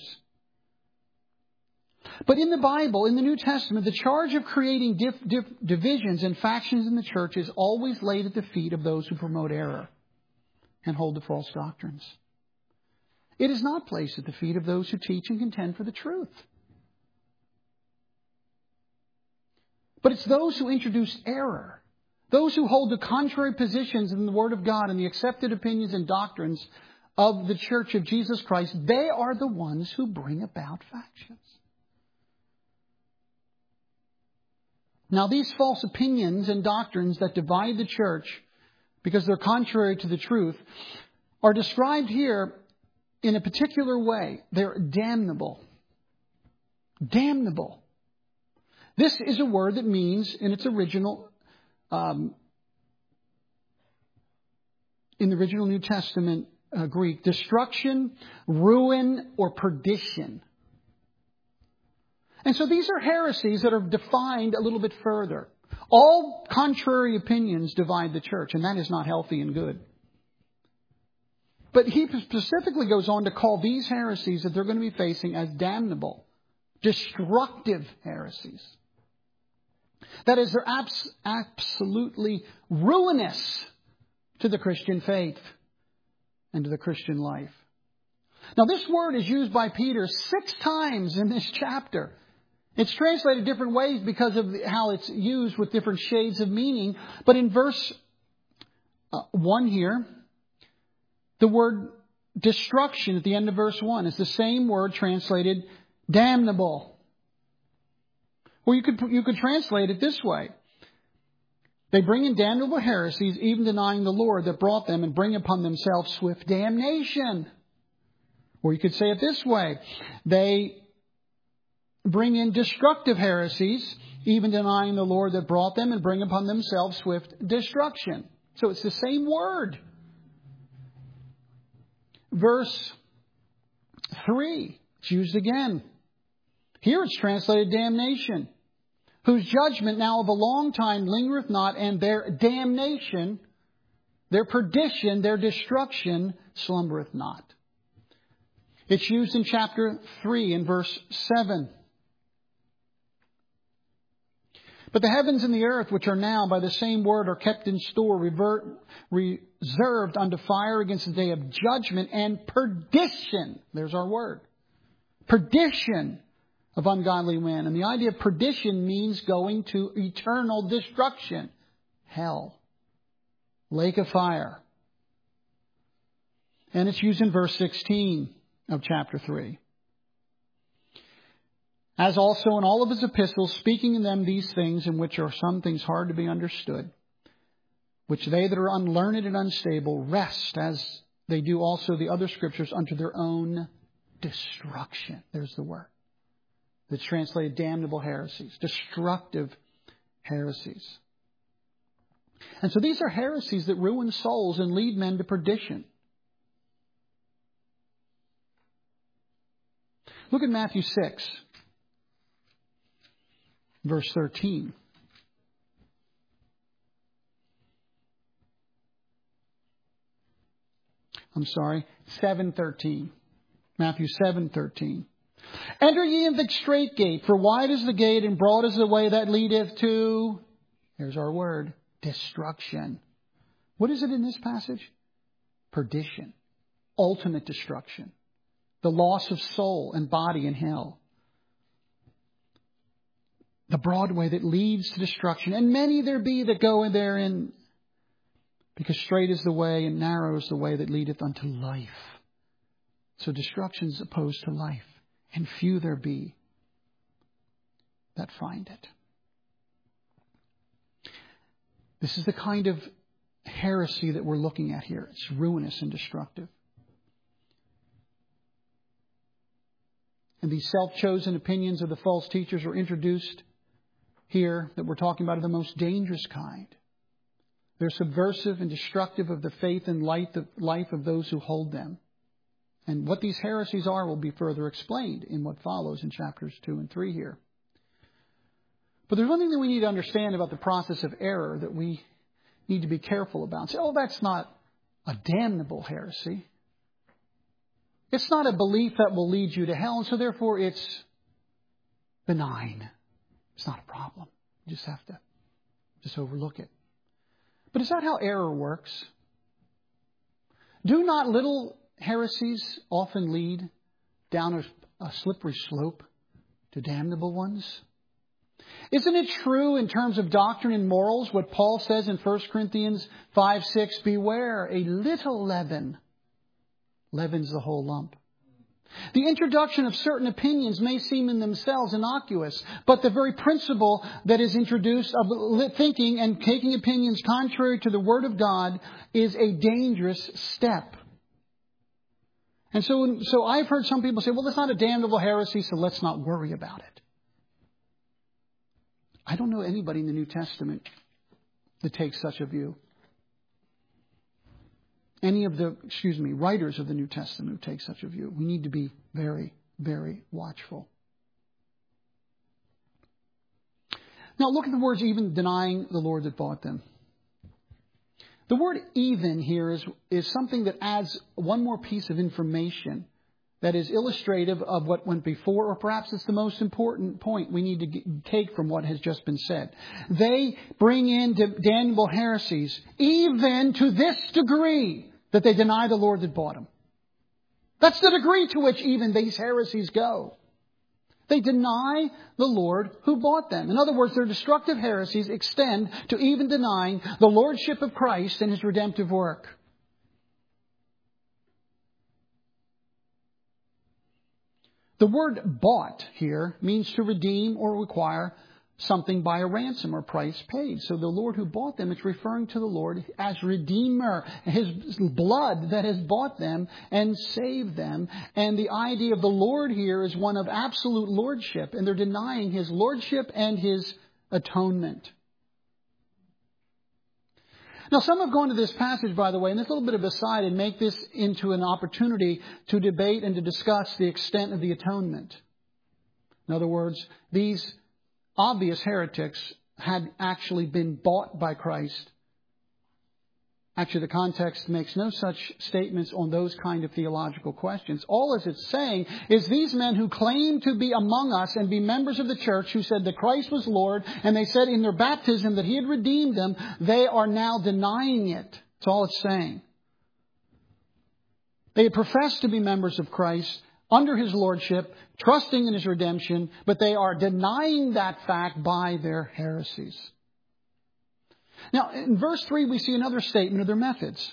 But in the Bible, in the New Testament, the charge of creating divisions and factions in the church is always laid at the feet of those who promote error and hold to false doctrines. It is not placed at the feet of those who teach and contend for the truth. But it's those who introduce error, Those who hold the contrary positions in the Word of God and the accepted opinions and doctrines of the Church of Jesus Christ, they are the ones who bring about factions. Now, these false opinions and doctrines that divide the church because they're contrary to the truth are described here in a particular way. They're damnable. Damnable. This is a word that means, in its original, in the original New Testament Greek, destruction, ruin, or perdition. And so these are heresies that are defined a little bit further. All contrary opinions divide the church, and that is not healthy and good. But he specifically goes on to call these heresies that they're going to be facing as damnable, destructive heresies. That is, they're absolutely ruinous to the Christian faith and to the Christian life. Now, this word is used by Peter 6 times in this chapter. It's translated different ways because of how it's used with different shades of meaning. But in verse 1 here, the word destruction at the end of verse 1 is the same word translated damnable. Or you could translate it this way. They bring in damnable heresies, even denying the Lord that brought them, and bring upon themselves swift damnation. Or you could say it this way. They bring in destructive heresies, even denying the Lord that brought them, and bring upon themselves swift destruction. So it's the same word. Verse 3, it's used again. Here it's translated damnation, whose judgment now of a long time lingereth not, and their damnation, their perdition, their destruction slumbereth not. It's used in chapter 3 in verse 7. But the heavens and the earth, which are now by the same word, are kept in store, reserved unto fire against the day of judgment and perdition. There's our word. Perdition of ungodly men. And the idea of perdition means going to eternal destruction. Hell. Lake of fire. And it's used in verse 16 of chapter 3. As also in all of his epistles, speaking in them these things, in which are some things hard to be understood, which they that are unlearned and unstable wrest, as they do also the other scriptures, unto their own destruction. There's the word. That's translated damnable heresies, destructive heresies. And so these are heresies that ruin souls and lead men to perdition. Look at Matthew 6. Verse 13. I'm sorry, 7:13. Matthew 7:13. Enter ye in the strait gate, for wide is the gate and broad is the way that leadeth to, here's our word, destruction. What is it in this passage? Perdition. Ultimate destruction. The loss of soul and body in hell. The broad way that leads to destruction. And many there be that go in therein, because strait is the way and narrow is the way that leadeth unto life. So destruction is opposed to life. And few there be that find it. This is the kind of heresy that we're looking at here. It's ruinous and destructive. And these self-chosen opinions of the false teachers are introduced here that we're talking about are the most dangerous kind. They're subversive and destructive of the faith and life of those who hold them. And what these heresies are will be further explained in what follows in chapters 2 and 3 here. But there's one thing that we need to understand about the process of error that we need to be careful about. Say, that's not a damnable heresy. It's not a belief that will lead you to hell, and so therefore it's benign. It's not a problem. You just have to just overlook it. But is that how error works? Do not little heresies often lead down a slippery slope to damnable ones? Isn't it true in terms of doctrine and morals what Paul says in 1 Corinthians 5:6? Beware, a little leaven leavens the whole lump. The introduction of certain opinions may seem in themselves innocuous, but the very principle that is introduced of thinking and taking opinions contrary to the Word of God is a dangerous step. And so I've heard some people say, well, that's not a damnable heresy, so let's not worry about it. I don't know anybody in the New Testament that takes such a view. Any of the, writers of the New Testament who take such a view. We need to be very, very watchful. Now look at the words even denying the Lord that bought them. The word even here is something that adds one more piece of information that is illustrative of what went before, or perhaps it's the most important point we need to take from what has just been said. They bring in damnable heresies, even to this degree that they deny the Lord that bought them. That's the degree to which even these heresies go. They deny the Lord who bought them. In other words, their destructive heresies extend to even denying the lordship of Christ and His redemptive work. The word bought here means to redeem or require something by a ransom or price paid. So the Lord who bought them, it's referring to the Lord as Redeemer, His blood that has bought them and saved them. And the idea of the Lord here is one of absolute lordship, and they're denying His lordship and His atonement. Now, some have gone to this passage, by the way, and this little bit of aside, and make this into an opportunity to debate and to discuss the extent of the atonement. In other words, these obvious heretics had actually been bought by Christ. Actually, the context makes no such statements on those kind of theological questions. All as it's saying is these men who claim to be among us and be members of the church, who said that Christ was Lord, and they said in their baptism that He had redeemed them, they are now denying it. That's all it's saying. They profess to be members of Christ, under His lordship, trusting in His redemption, but they are denying that fact by their heresies. Now, in verse 3, we see another statement of their methods.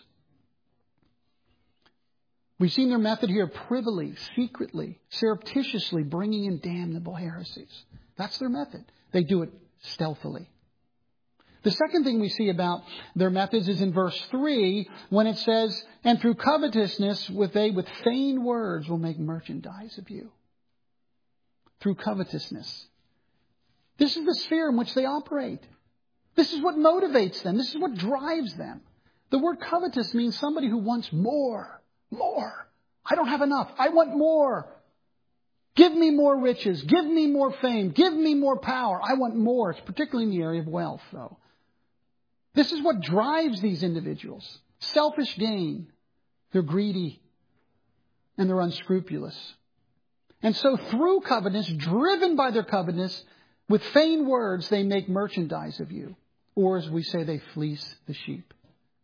We've seen their method here privily, secretly, surreptitiously bringing in damnable heresies. That's their method. They do it stealthily. The second thing we see about their methods is in verse 3 when it says, and through covetousness they with vain words will make merchandise of you. Through covetousness. This is the sphere in which they operate. This is what motivates them. This is what drives them. The word covetous means somebody who wants more. More. I don't have enough. I want more. Give me more riches. Give me more fame. Give me more power. I want more. It's particularly in the area of wealth, though. This is what drives these individuals. Selfish gain. They're greedy. And they're unscrupulous. And so through covetousness, driven by their covetousness, with vain words, they make merchandise of you. Or as we say, they fleece the sheep.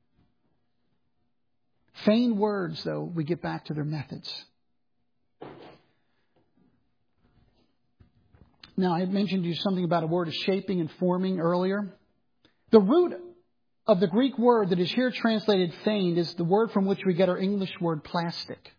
Vain words, though, we get back to their methods. Now, I had mentioned to you something about a word of shaping and forming earlier. The root of the Greek word that is here translated feigned is the word from which we get our English word plastic.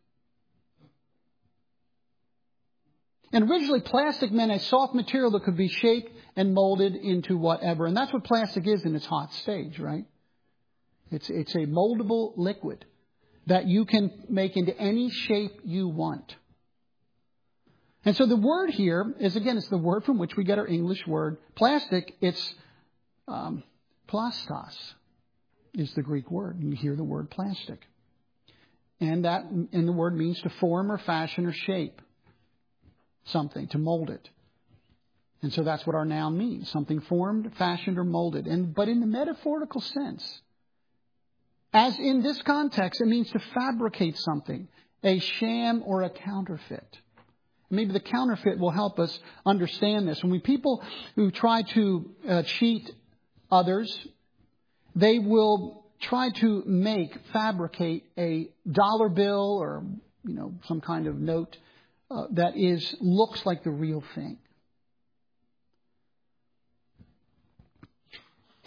And originally, plastic meant a soft material that could be shaped and molded into whatever. And that's what plastic is in its hot stage, right? It's a moldable liquid that you can make into any shape you want. And so the word here is, again, it's the word from which we get our English word plastic. It's plastos is the Greek word. You hear the word plastic. And the word means to form or fashion or shape something, to mold it. And so that's what our noun means. Something formed, fashioned, or molded. But in the metaphorical sense, as in this context, it means to fabricate something, a sham or a counterfeit. Maybe the counterfeit will help us understand this. When people who try to cheat others, they will try to fabricate a dollar bill or some kind of note that looks like the real thing.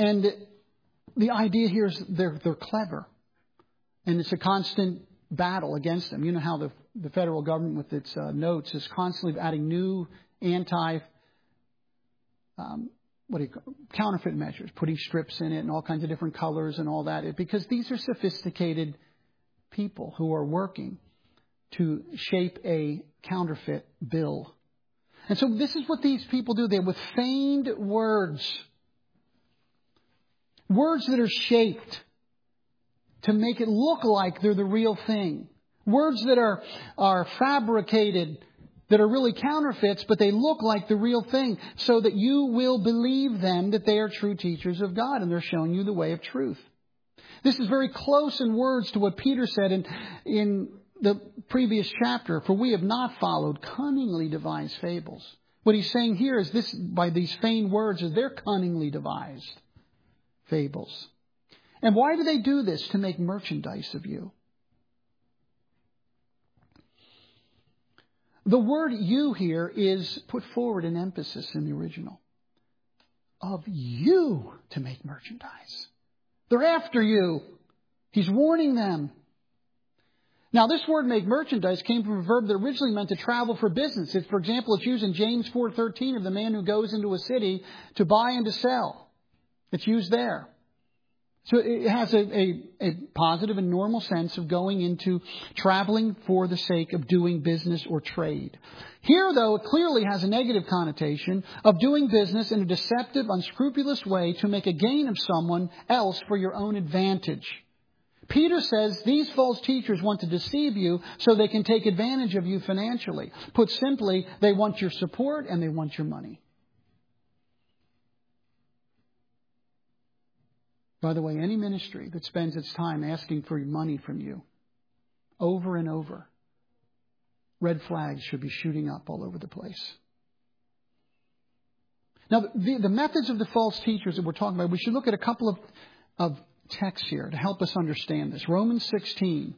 And the idea here is they're clever. And it's a constant battle against them. You know how the federal government with its notes is constantly adding new counterfeit measures, putting strips in it and all kinds of different colors and all that. Because these are sophisticated people who are working to shape a counterfeit bill. And so this is what these people do. They're with feigned words. Words that are shaped to make it look like they're the real thing. Words that are fabricated, that are really counterfeits, but they look like the real thing, so that you will believe them that they are true teachers of God and they're showing you the way of truth. This is very close in words to what Peter said in the previous chapter. For we have not followed cunningly devised fables. What he's saying here is this, by these feigned words, is they're cunningly devised fables. And why do they do this? To make merchandise of you. The word you here is put forward in emphasis in the original. Of you to make merchandise. They're after you. He's warning them. Now, this word make merchandise came from a verb that originally meant to travel for business. For example, it's used in James 4:13 of the man who goes into a city to buy and to sell. It's used there. So it has a positive and normal sense of going into traveling for the sake of doing business or trade. Here, though, it clearly has a negative connotation of doing business in a deceptive, unscrupulous way to make a gain of someone else for your own advantage. Peter says these false teachers want to deceive you so they can take advantage of you financially. Put simply, they want your support and they want your money. By the way, any ministry that spends its time asking for money from you over and over, red flags should be shooting up all over the place. Now, the methods of the false teachers that we're talking about, we should look at a couple of texts here to help us understand this. Romans 16.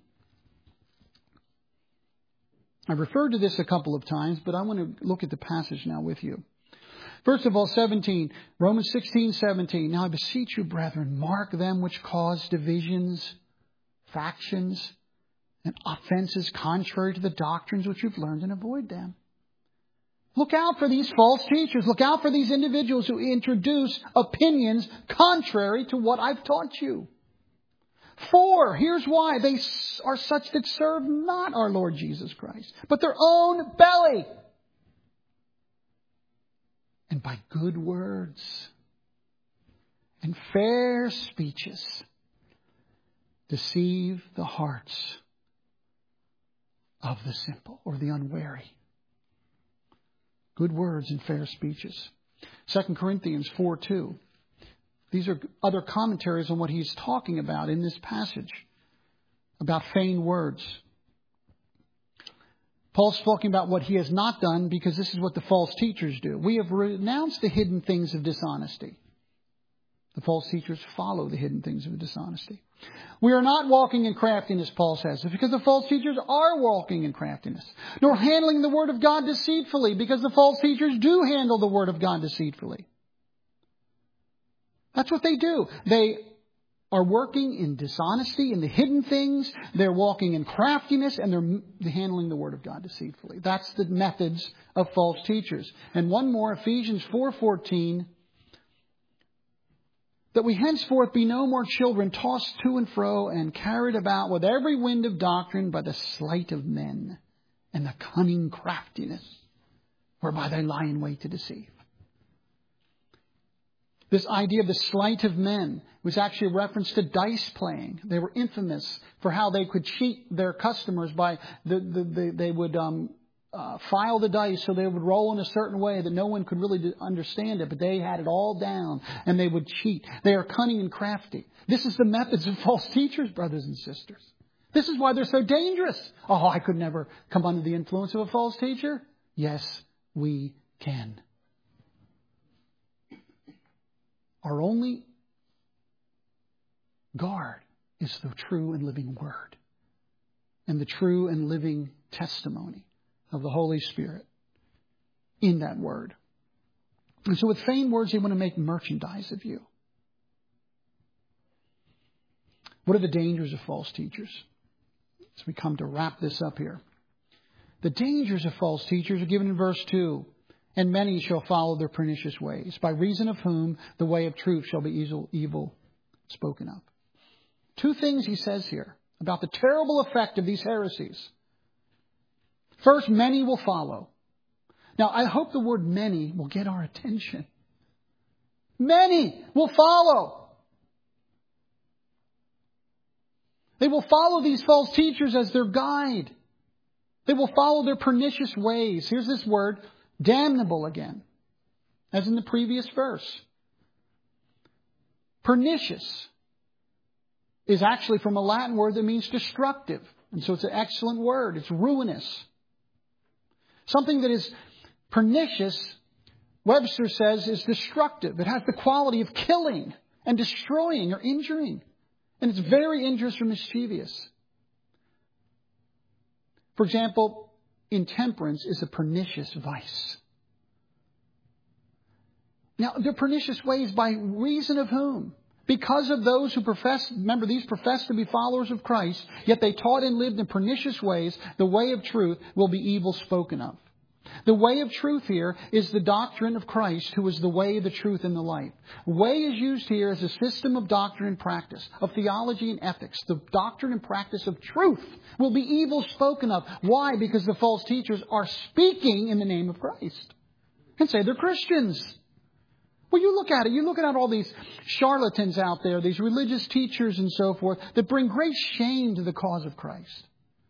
I've referred to this a couple of times, but I want to look at the passage now with you. First of all, 17, Romans 16:17. Now I beseech you, brethren, mark them which cause divisions, factions, and offenses contrary to the doctrines which you've learned, and avoid them. Look out for these false teachers. Look out for these individuals who introduce opinions contrary to what I've taught you. 4, here's why. They are such that serve not our Lord Jesus Christ, but their own belly. And by good words and fair speeches deceive the hearts of the simple or the unwary. Good words and fair speeches. 2 Corinthians 4:2. These are other commentaries on what he's talking about in this passage about feigned words. Paul's talking about what he has not done because this is what the false teachers do. We have renounced the hidden things of dishonesty. The false teachers follow the hidden things of dishonesty. We are not walking in craftiness, Paul says, because the false teachers are walking in craftiness. Nor handling the word of God deceitfully, because the false teachers do handle the word of God deceitfully. That's what they do. They are working in dishonesty, in the hidden things. They're walking in craftiness, and they're handling the word of God deceitfully. That's the methods of false teachers. And one more, Ephesians 4:14. That we henceforth be no more children tossed to and fro and carried about with every wind of doctrine by the sleight of men and the cunning craftiness whereby they lie in wait to deceive. This idea of the sleight of men was actually a reference to dice playing. They were infamous for how they could cheat their customers by they would file the dice so they would roll in a certain way that no one could really understand it, but they had it all down and they would cheat. They are cunning and crafty. This is the methods of false teachers, brothers and sisters. This is why they're so dangerous. Oh, I could never come under the influence of a false teacher. Yes, we can. Our only guard is the true and living word and the true and living testimony of the Holy Spirit in that word. And so with feigned words, they want to make merchandise of you. What are the dangers of false teachers? As we come to wrap this up here. The dangers of false teachers are given in verse 2. And many shall follow their pernicious ways, by reason of whom the way of truth shall be evil spoken of. Two things he says here about the terrible effect of these heresies. First, many will follow. Now, I hope the word many will get our attention. Many will follow. They will follow these false teachers as their guide. They will follow their pernicious ways. Here's this word, damnable again, as in the previous verse. Pernicious is actually from a Latin word that means destructive. And so it's an excellent word. It's ruinous. Something that is pernicious, Webster says, is destructive. It has the quality of killing and destroying or injuring. And it's very injurious or mischievous. For example, intemperance is a pernicious vice. Now, they're pernicious ways by reason of whom? Because of those who profess, remember, these profess to be followers of Christ, yet they taught and lived in pernicious ways, the way of truth will be evil spoken of. The way of truth here is the doctrine of Christ, who is the way, the truth, and the life. Way is used here as a system of doctrine and practice, of theology and ethics. The doctrine and practice of truth will be evil spoken of. Why? Because the false teachers are speaking in the name of Christ and say they're Christians. Well, you look at it. You look at all these charlatans out there, these religious teachers and so forth, that bring great shame to the cause of Christ.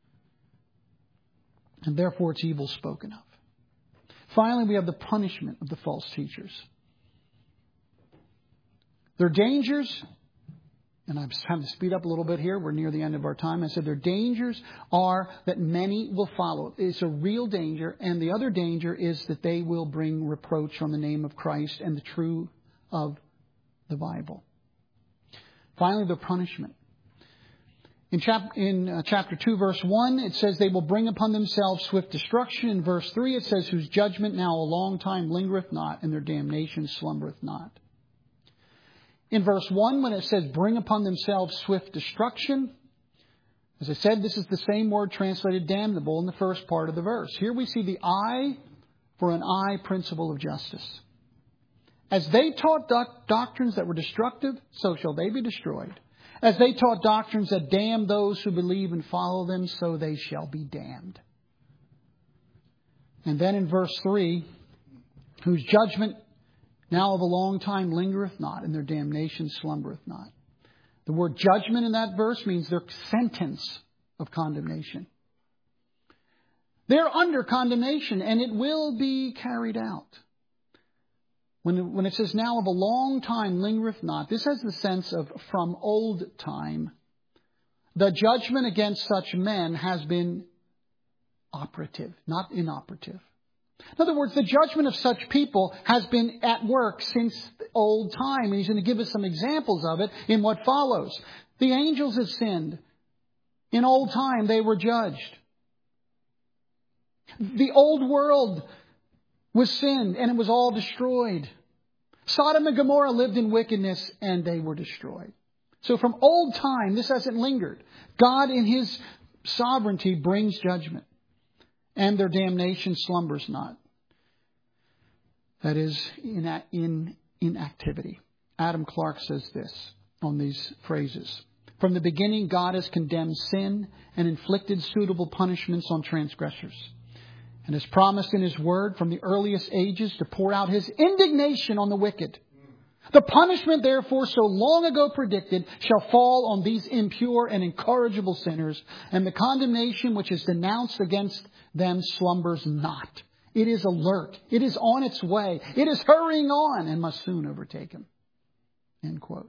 And therefore it's evil spoken of. Finally, we have the punishment of the false teachers. Their dangers, and I'm having to speed up a little bit here. We're near the end of our time. I said their dangers are that many will follow. It's a real danger. And the other danger is that they will bring reproach on the name of Christ and the truth of the Bible. Finally, the punishment. In chapter 2, verse 1, it says they will bring upon themselves swift destruction. In verse 3, it says, whose judgment now a long time lingereth not, and their damnation slumbereth not. In verse 1, when it says bring upon themselves swift destruction, as I said, this is the same word translated damnable in the first part of the verse. Here we see the eye for an eye principle of justice. As they taught doctrines that were destructive, so shall they be destroyed. As they taught doctrines that damn those who believe and follow them, so they shall be damned. And then in verse 3, whose judgment now of a long time lingereth not, and their damnation slumbereth not. The word judgment in that verse means their sentence of condemnation. They're under condemnation, and it will be carried out. When it says now of a long time lingereth not, this has the sense of from old time. The judgment against such men has been operative, not inoperative. In other words, the judgment of such people has been at work since old time. And he's going to give us some examples of it in what follows. The angels have sinned. In old time, they were judged. The old world was sinned, and it was all destroyed. Sodom and Gomorrah lived in wickedness, and they were destroyed. So from old time, this hasn't lingered. God in His sovereignty brings judgment, and their damnation slumbers not. That is, in inactivity. Adam Clarke says this on these phrases. From the beginning, God has condemned sin and inflicted suitable punishments on transgressors, and has promised in His Word from the earliest ages to pour out His indignation on the wicked. The punishment, therefore, so long ago predicted, shall fall on these impure and incorrigible sinners, and the condemnation which is denounced against them slumbers not. It is alert. It is on its way. It is hurrying on and must soon overtake them. End quote.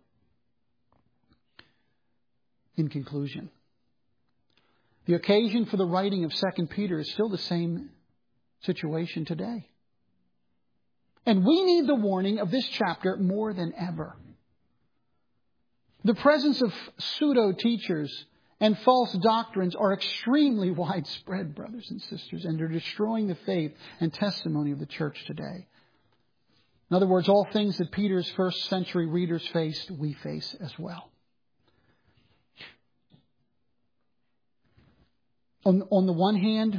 In conclusion, the occasion for the writing of 2 Peter is still the same situation today. And we need the warning of this chapter more than ever. The presence of pseudo-teachers and false doctrines are extremely widespread, brothers and sisters, and they're destroying the faith and testimony of the church today. In other words, all things that Peter's first century readers faced, we face as well. On the one hand,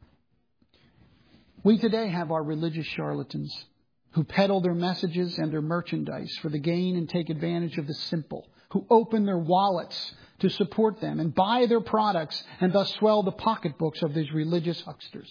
we today have our religious charlatans who peddle their messages and their merchandise for the gain and take advantage of the simple, who open their wallets to support them and buy their products and thus swell the pocketbooks of these religious hucksters.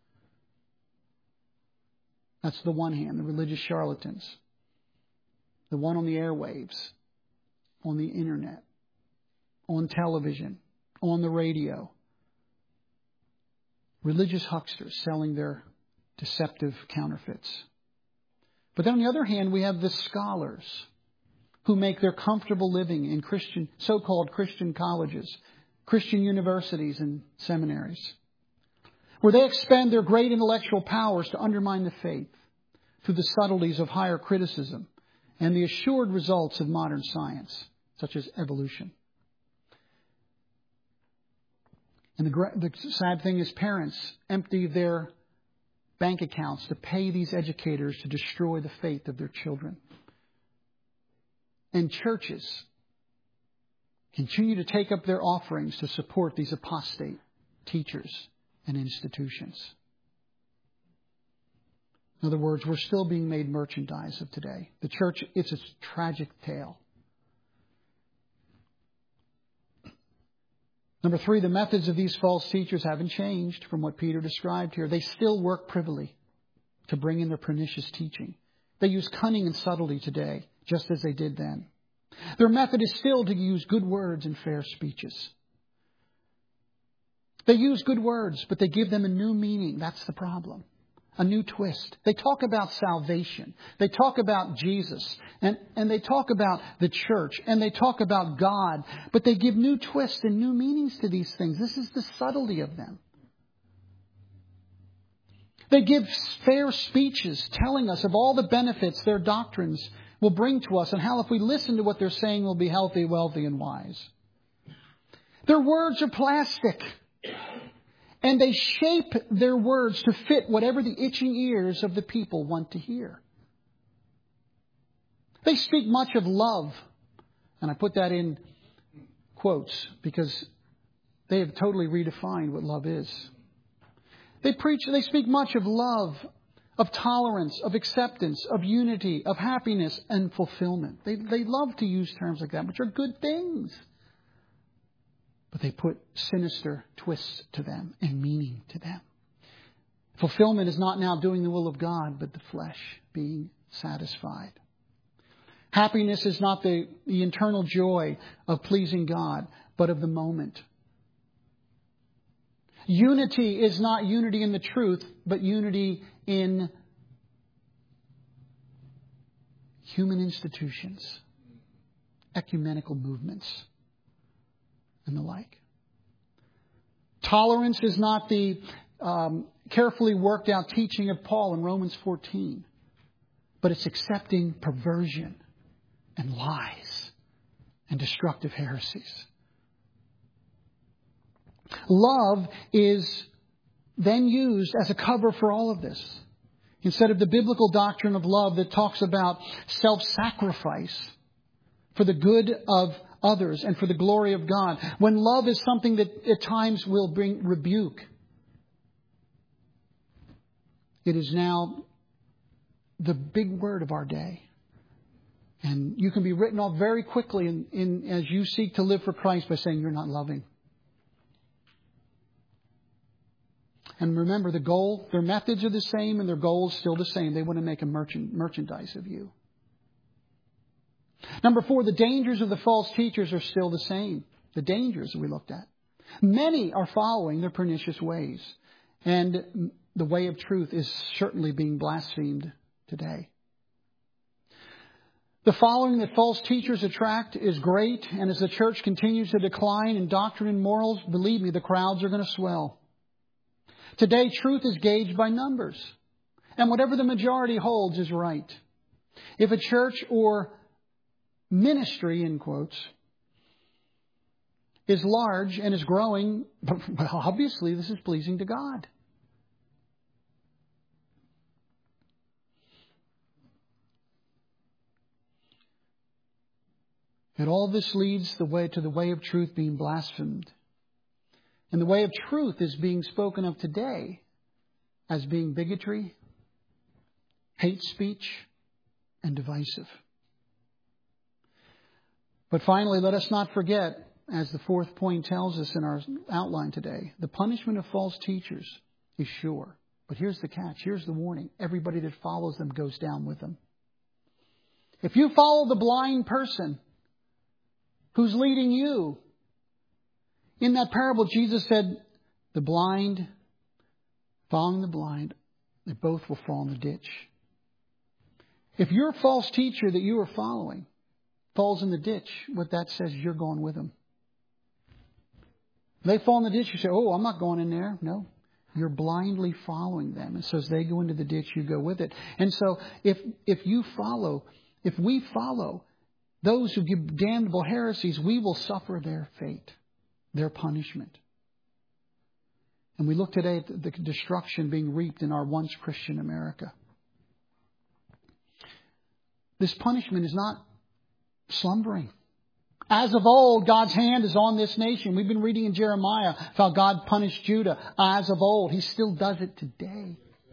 That's the one hand, the religious charlatans. The one on the airwaves, on the internet, on television, on the radio. Religious hucksters selling their deceptive counterfeits. But then on the other hand, we have the scholars who make their comfortable living in so-called Christian colleges, Christian universities and seminaries, where they expend their great intellectual powers to undermine the faith through the subtleties of higher criticism and the assured results of modern science, such as evolution. And the sad thing is parents empty their bank accounts to pay these educators to destroy the faith of their children. And churches continue to take up their offerings to support these apostate teachers and institutions. In other words, we're still being made merchandise of today. The church, it's a tragic tale. Number 3, the methods of these false teachers haven't changed from what Peter described here. They still work privily to bring in their pernicious teaching. They use cunning and subtlety today, just as they did then. Their method is still to use good words and fair speeches. They use good words, but they give them a new meaning. That's the problem. A new twist. They talk about salvation. They talk about Jesus. And they talk about the church. And they talk about God. But they give new twists and new meanings to these things. This is the subtlety of them. They give fair speeches telling us of all the benefits their doctrines will bring to us and how if we listen to what they're saying we'll be healthy, wealthy, and wise. Their words are plastic. And they shape their words to fit whatever the itching ears of the people want to hear. They speak much of love. And I put that in quotes because they have totally redefined what love is. They speak much of love, of tolerance, of acceptance, of unity, of happiness and fulfillment. They love to use terms like that, which are good things. But they put sinister twists to them and meaning to them. Fulfillment is not now doing the will of God, but the flesh being satisfied. Happiness is not the internal joy of pleasing God, but of the moment. Unity is not unity in the truth, but unity in human institutions, ecumenical movements, and the like. Tolerance is not the carefully worked out teaching of Paul in Romans 14, but it's accepting perversion and lies and destructive heresies. Love is then used as a cover for all of this. Instead of the biblical doctrine of love that talks about self-sacrifice for the good of others and for the glory of God. When love is something that at times will bring rebuke, it is now the big word of our day. And you can be written off very quickly as you seek to live for Christ by saying you're not loving. And remember, the goal, their methods are the same and their goal is still the same. They want to make a merchandise of you. Number 4, the dangers of the false teachers are still the same. The dangers that we looked at. Many are following their pernicious ways. And the way of truth is certainly being blasphemed today. The following that false teachers attract is great. And as the church continues to decline in doctrine and morals, believe me, the crowds are going to swell. Today, truth is gauged by numbers. And whatever the majority holds is right. If a church or ministry, in quotes, is large and is growing, well, obviously this is pleasing to God. And all this leads the way to the way of truth being blasphemed. And the way of truth is being spoken of today as being bigotry, hate speech, and divisive. But finally, let us not forget, as the fourth point tells us in our outline today, the punishment of false teachers is sure. But here's the catch. Here's the warning. Everybody that follows them goes down with them. If you follow the blind person who's leading you, in that parable, Jesus said, the blind, following the blind, they both will fall in the ditch. If your false teacher that you are following falls in the ditch, what that says is you're going with them. They fall in the ditch, you say, oh, I'm not going in there. No. You're blindly following them. And so as they go into the ditch, you go with it. And so if we follow those who give damnable heresies, we will suffer their fate, their punishment. And we look today at the destruction being reaped in our once Christian America. This punishment is not slumbering. As of old, God's hand is on this nation. We've been reading in Jeremiah how God punished Judah. As of old, He still does it today.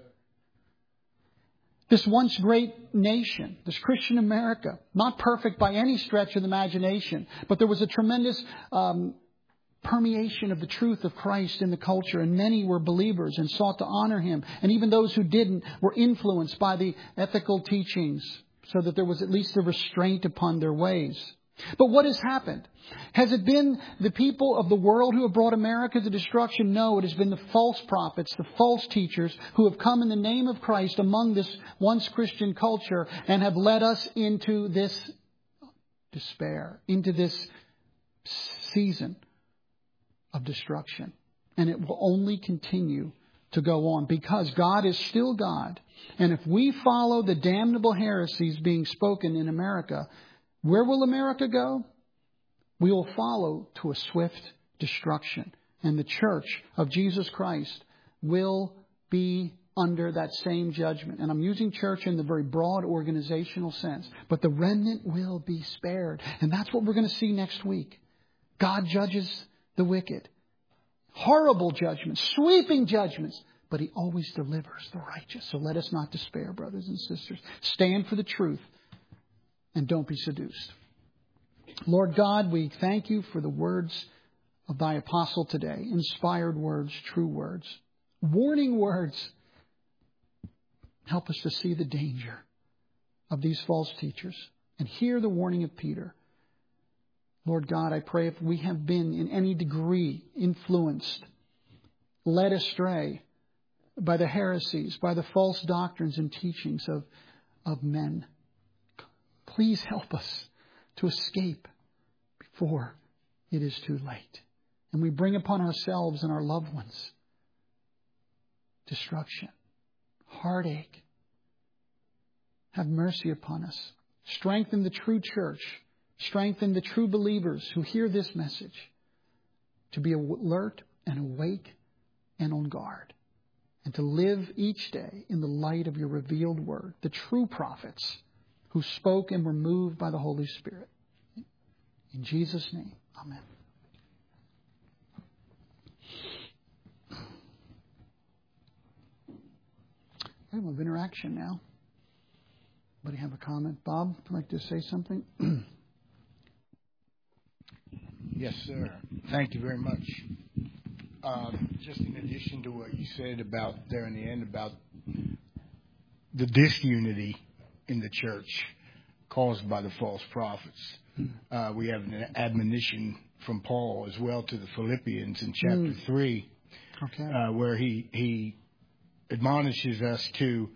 This once great nation, this Christian America, not perfect by any stretch of the imagination, but there was a tremendous permeation of the truth of Christ in the culture, and many were believers and sought to honor Him. And even those who didn't were influenced by the ethical teachings, so that there was at least a restraint upon their ways. But what has happened? Has it been the people of the world who have brought America to destruction? No, it has been the false prophets, the false teachers who have come in the name of Christ among this once Christian culture and have led us into this despair, into this season of destruction. And it will only continue to go on because God is still God. And if we follow the damnable heresies being spoken in America, where will America go? We will follow to a swift destruction. And the church of Jesus Christ will be under that same judgment. And I'm using church in the very broad organizational sense. But the remnant will be spared. And that's what we're going to see next week. God judges the wicked. Horrible judgments, sweeping judgments. But He always delivers the righteous. So let us not despair, brothers and sisters. Stand for the truth. And don't be seduced. Lord God, we thank You for the words of Thy apostle today. Inspired words, true words, warning words. Help us to see the danger of these false teachers and hear the warning of Peter. Lord God, I pray if we have been in any degree influenced, led astray by the heresies, by the false doctrines and teachings of men, please help us to escape before it is too late. And we bring upon ourselves and our loved ones destruction, heartache. Have mercy upon us. Strengthen the true church. Strengthen the true believers who hear this message to be alert and awake and on guard. And to live each day in the light of Your revealed word. The true prophets who spoke and were moved by the Holy Spirit. In Jesus' name, amen. We have interaction now. Anybody have a comment? Bob, would you like to say something? Yes, sir. Thank you very much. Just in addition to what you said about there in the end about the disunity in the church caused by the false prophets. We have an admonition from Paul as well to the Philippians in chapter 3, where he admonishes us to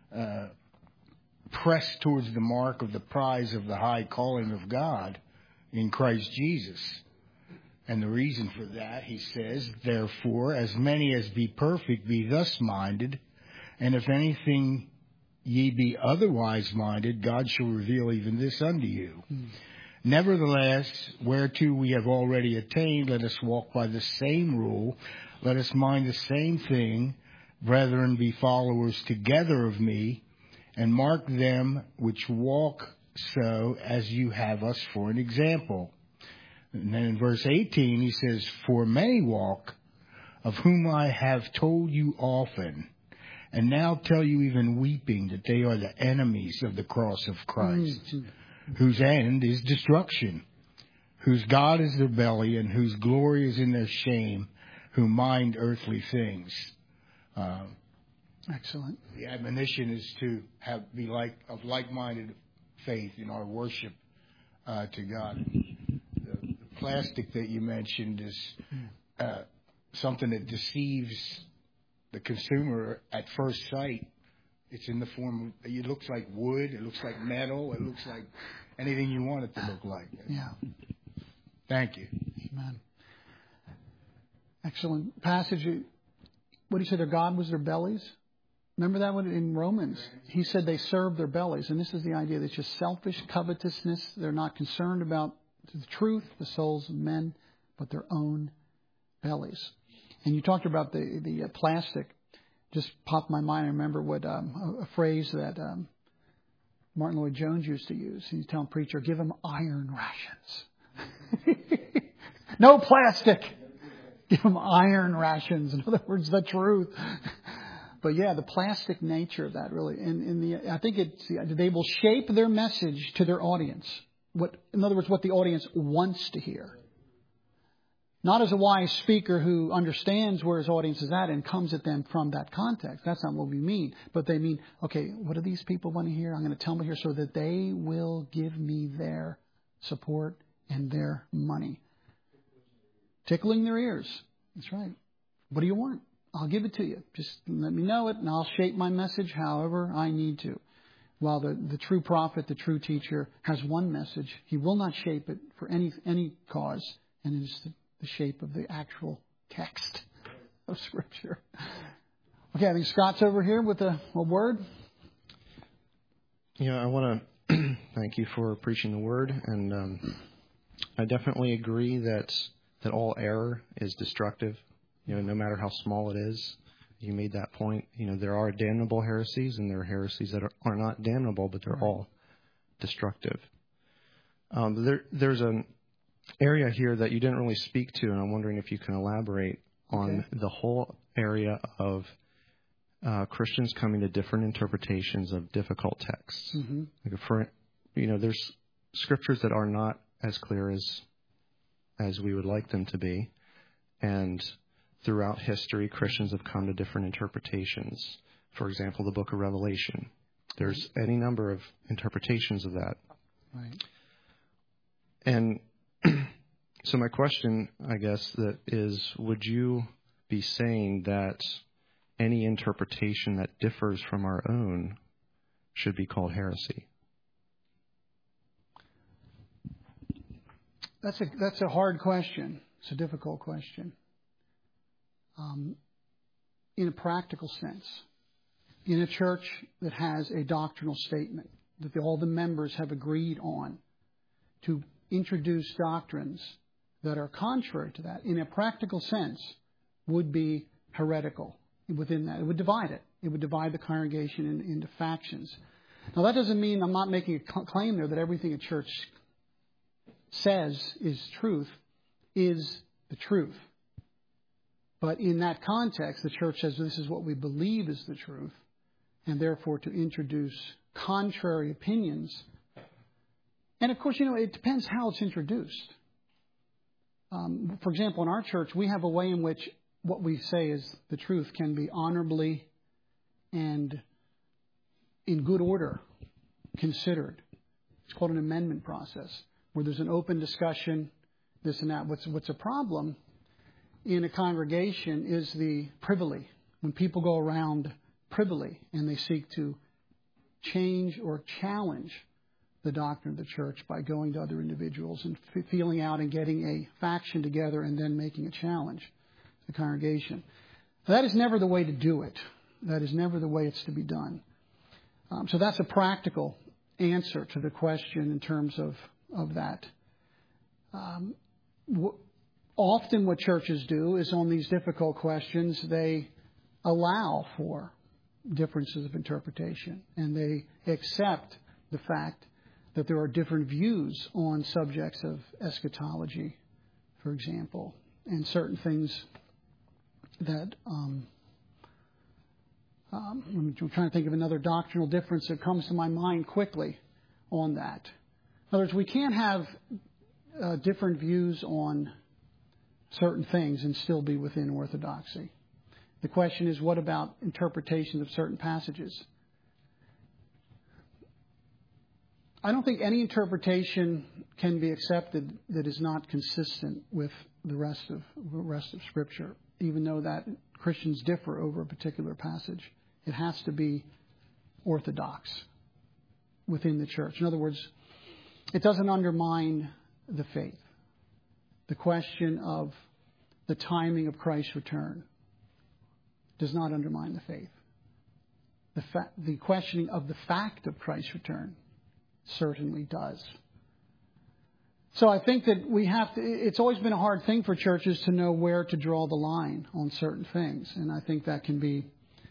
press towards the mark of the prize of the high calling of God in Christ Jesus. And the reason for that, he says, therefore, as many as be perfect, be thus minded, and if anything ye be otherwise minded, God shall reveal even this unto you. Nevertheless, whereto we have already attained, let us walk by the same rule. Let us mind the same thing. Brethren, be followers together of me, and mark them which walk so as you have us for an example. And then in verse 18, he says, for many walk of whom I have told you often, and now tell you even weeping, that they are the enemies of the cross of Christ, whose end is destruction, whose God is their belly, and whose glory is in their shame, who mind earthly things. Excellent. The admonition is to be of like-minded faith in our worship to God. The plastic that you mentioned is something that deceives the consumer at first sight. It's in the form of, it looks like wood, it looks like metal, it looks like anything you want it to look like. Yeah. Thank you. Amen. Excellent passage. What did he say? Their God was their bellies? Remember that one in Romans? He said they serve their bellies. And this is the idea that it's just selfish covetousness. They're not concerned about the truth, the souls of men, but their own bellies. And you talked about the plastic. Just popped in my mind. I remember what a phrase that Martin Lloyd-Jones used to use. He'd tell a preacher, give them iron rations. No plastic. Give them iron rations. In other words, the truth. But yeah, the plastic nature of that really, I think they will shape their message to their audience. In other words, what the audience wants to hear. Not as a wise speaker who understands where his audience is at and comes at them from that context. That's not what we mean. But they mean, okay, what do these people want to hear? I'm going to tell them here so that they will give me their support and their money. Tickling their ears. That's right. What do you want? I'll give it to you. Just let me know it, and I'll shape my message however I need to. While the true prophet, the true teacher, has one message, he will not shape it for any cause, and it is the shape of the actual text of Scripture. Okay, I think Scott's over here with a word. Yeah, I want to thank you for preaching the word, and I definitely agree that all error is destructive. No matter how small it is. You made that point. There are damnable heresies, and there are heresies that are not damnable, but they're all destructive. There's an area here that you didn't really speak to, and I'm wondering if you can elaborate on the whole area of Christians coming to different interpretations of difficult texts. Mm-hmm. There's scriptures that are not as clear as we would like them to be, and throughout history, Christians have come to different interpretations. For example, the book of Revelation. There's any number of interpretations of that. Right. And so my question, I guess, that is, would you be saying that any interpretation that differs from our own should be called heresy? That's a hard question. It's a difficult question. In a practical sense, in a church that has a doctrinal statement that all the members have agreed on, to introduce doctrines that are contrary to that, in a practical sense, would be heretical within that. It would divide it. It would divide the congregation into factions. Now, that doesn't mean I'm not making a claim there that everything a church says is the truth. But in that context, the church says this is what we believe is the truth, and therefore to introduce contrary opinions. And of course, it depends how it's introduced. For example, in our church, we have a way in which what we say is the truth can be honorably and in good order considered. It's called an amendment process, where there's an open discussion, this and that. What's a problem in a congregation is the privily. When people go around privily and they seek to change or challenge the doctrine of the church by going to other individuals and feeling out and getting a faction together and then making a challenge to the congregation. That is never the way to do it. That is never the way it's to be done. So that's a practical answer to the question in terms of that. Often what churches do is on these difficult questions, they allow for differences of interpretation, and they accept the fact that there are different views on subjects of eschatology, for example, and certain things I'm trying to think of another doctrinal difference that comes to my mind quickly on that. In other words, we can't have different views on certain things and still be within orthodoxy. The question is, what about interpretation of certain passages? I don't think any interpretation can be accepted that is not consistent with the rest of Scripture, even though that Christians differ over a particular passage. It has to be orthodox within the church. In other words, it doesn't undermine the faith. The question of the timing of Christ's return does not undermine the faith. The questioning of the fact of Christ's return certainly does. So I think that it's always been a hard thing for churches to know where to draw the line on certain things. And I think that can be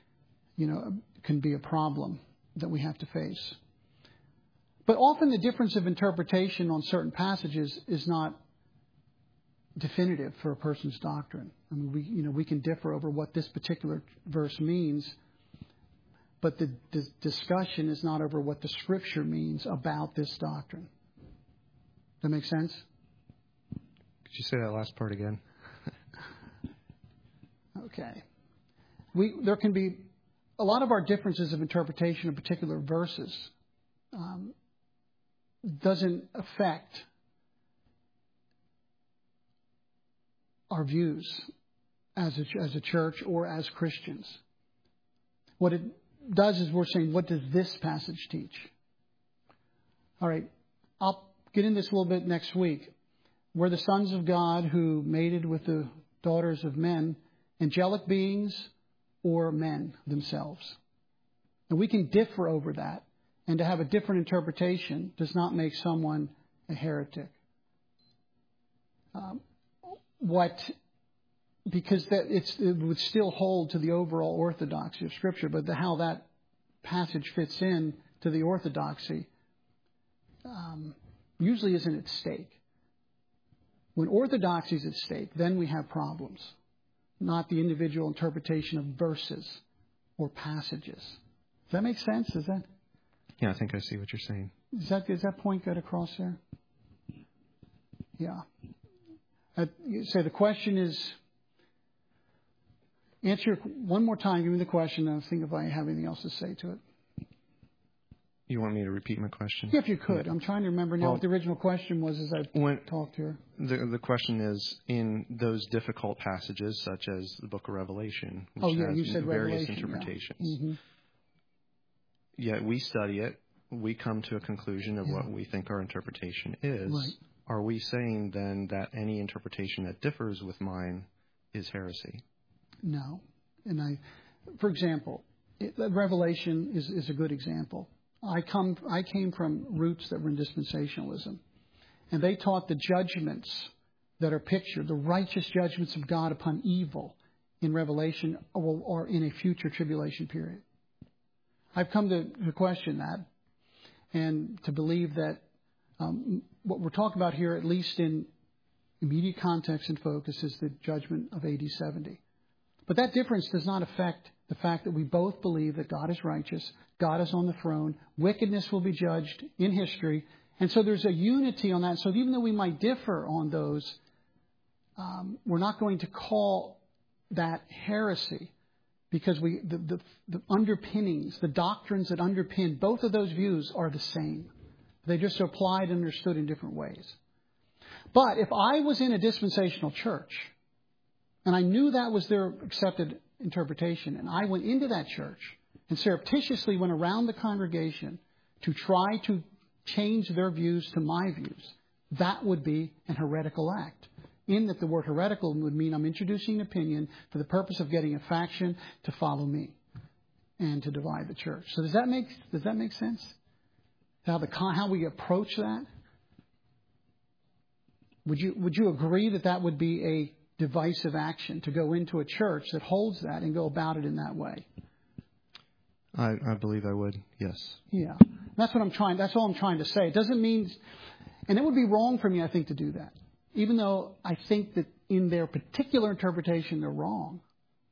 a problem that we have to face. But often the difference of interpretation on certain passages is not definitive for a person's doctrine. I mean, we can differ over what this particular verse means, but the discussion is not over what the Scripture means about this doctrine. Does that make sense? Could you say that last part again? Okay. There can be a lot of our differences of interpretation of particular verses doesn't affect our views as a church or as Christians. What it does is we're saying, what does this passage teach? All right, I'll get into this a little bit next week. We're the sons of God who mated with the daughters of men, angelic beings or men themselves. And we can differ over that. And to have a different interpretation does not make someone a heretic. Because it would still hold to the overall orthodoxy of Scripture, but how that passage fits in to the orthodoxy usually isn't at stake. When orthodoxy is at stake, then we have problems, not the individual interpretation of verses or passages. Does that make sense? Is that? Yeah, I think I see what you're saying. Does that point get across there? Yeah. So the question is, answer one more time. Give me the question, and I'll think if I have anything else to say to it. You want me to repeat my question? Yeah, if you could. I'm trying to remember now what the original question was as I talked here. The question is, in those difficult passages, such as the book of Revelation, which has you said various Revelation, interpretations. Yeah. Mm-hmm. Yet we study it, we come to a conclusion of what we think our interpretation is. Right. Are we saying then that any interpretation that differs with mine is heresy? No. And for example, Revelation is a good example. I came from roots that were in dispensationalism, and they taught the judgments that are pictured, the righteous judgments of God upon evil in Revelation or in a future tribulation period. I've come to question that and to believe that what we're talking about here, at least in immediate context and focus, is the judgment of AD 70. But that difference does not affect the fact that we both believe that God is righteous, God is on the throne, wickedness will be judged in history, and so there's a unity on that. So even though we might differ on those, we're not going to call that heresy, because the underpinnings, the doctrines that underpin both of those views are the same. They just are applied and understood in different ways. But if I was in a dispensational church, and I knew that was their accepted interpretation, and I went into that church and surreptitiously went around the congregation to try to change their views to my views, that would be an heretical act. In that the word heretical would mean I'm introducing an opinion for the purpose of getting a faction to follow me and to divide the church. So does that make sense? How we approach that? Would you agree that would be a divisive action to go into a church that holds that and go about it in that way? I believe I would. Yes. Yeah. That's all I'm trying to say. It doesn't mean, and it would be wrong for me, I think, to do that. Even though I think that in their particular interpretation they're wrong,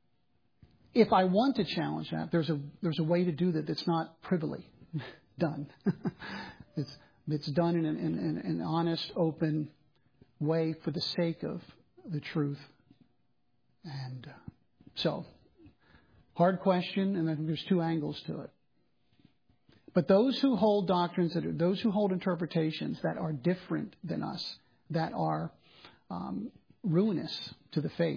if I want to challenge that, there's a way to do that that's not privily done. It's done in an honest, open way for the sake of the truth. And so, hard question, and I think there's two angles to it. But those who hold doctrines, those who hold interpretations that are different than us, that are ruinous to the faith,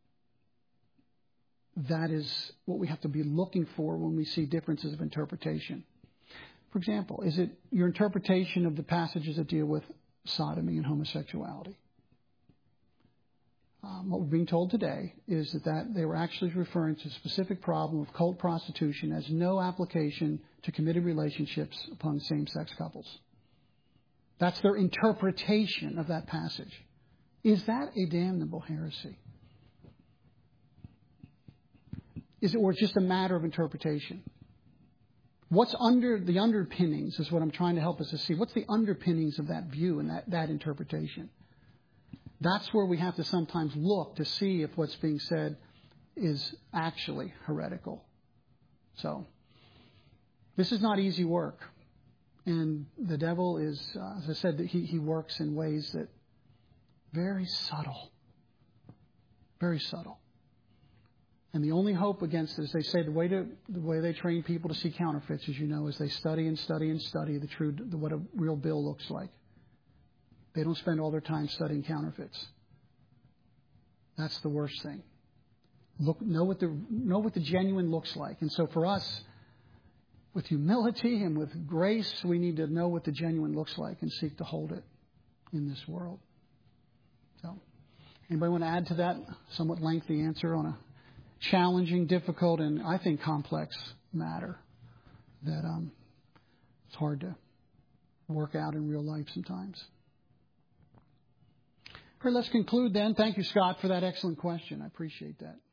that is what we have to be looking for when we see differences of interpretation. For example, is it your interpretation of the passages that deal with sodomy and homosexuality? What we're being told today is that they were actually referring to a specific problem of cult prostitution as no application to committed relationships upon same-sex couples. That's their interpretation of that passage. Is that a damnable heresy? Is it, or just a matter of interpretation? What's under the underpinnings is what I'm trying to help us to see. What's the underpinnings of that view and that interpretation? That's where we have to sometimes look to see if what's being said is actually heretical. So, this is not easy work. And the devil is, as I said, he works in ways that very subtle. Very subtle. And the only hope against it is, they say, the way they train people to see counterfeits, as you know, is they study and study and study what a real bill looks like. They don't spend all their time studying counterfeits. That's the worst thing. Know what the genuine looks like. And so for us, with humility and with grace, we need to know what the genuine looks like and seek to hold it in this world. So, anybody want to add to that somewhat lengthy answer on a challenging, difficult, and I think complex matter that it's hard to work out in real life sometimes? All right, let's conclude then. Thank you, Scott, for that excellent question. I appreciate that.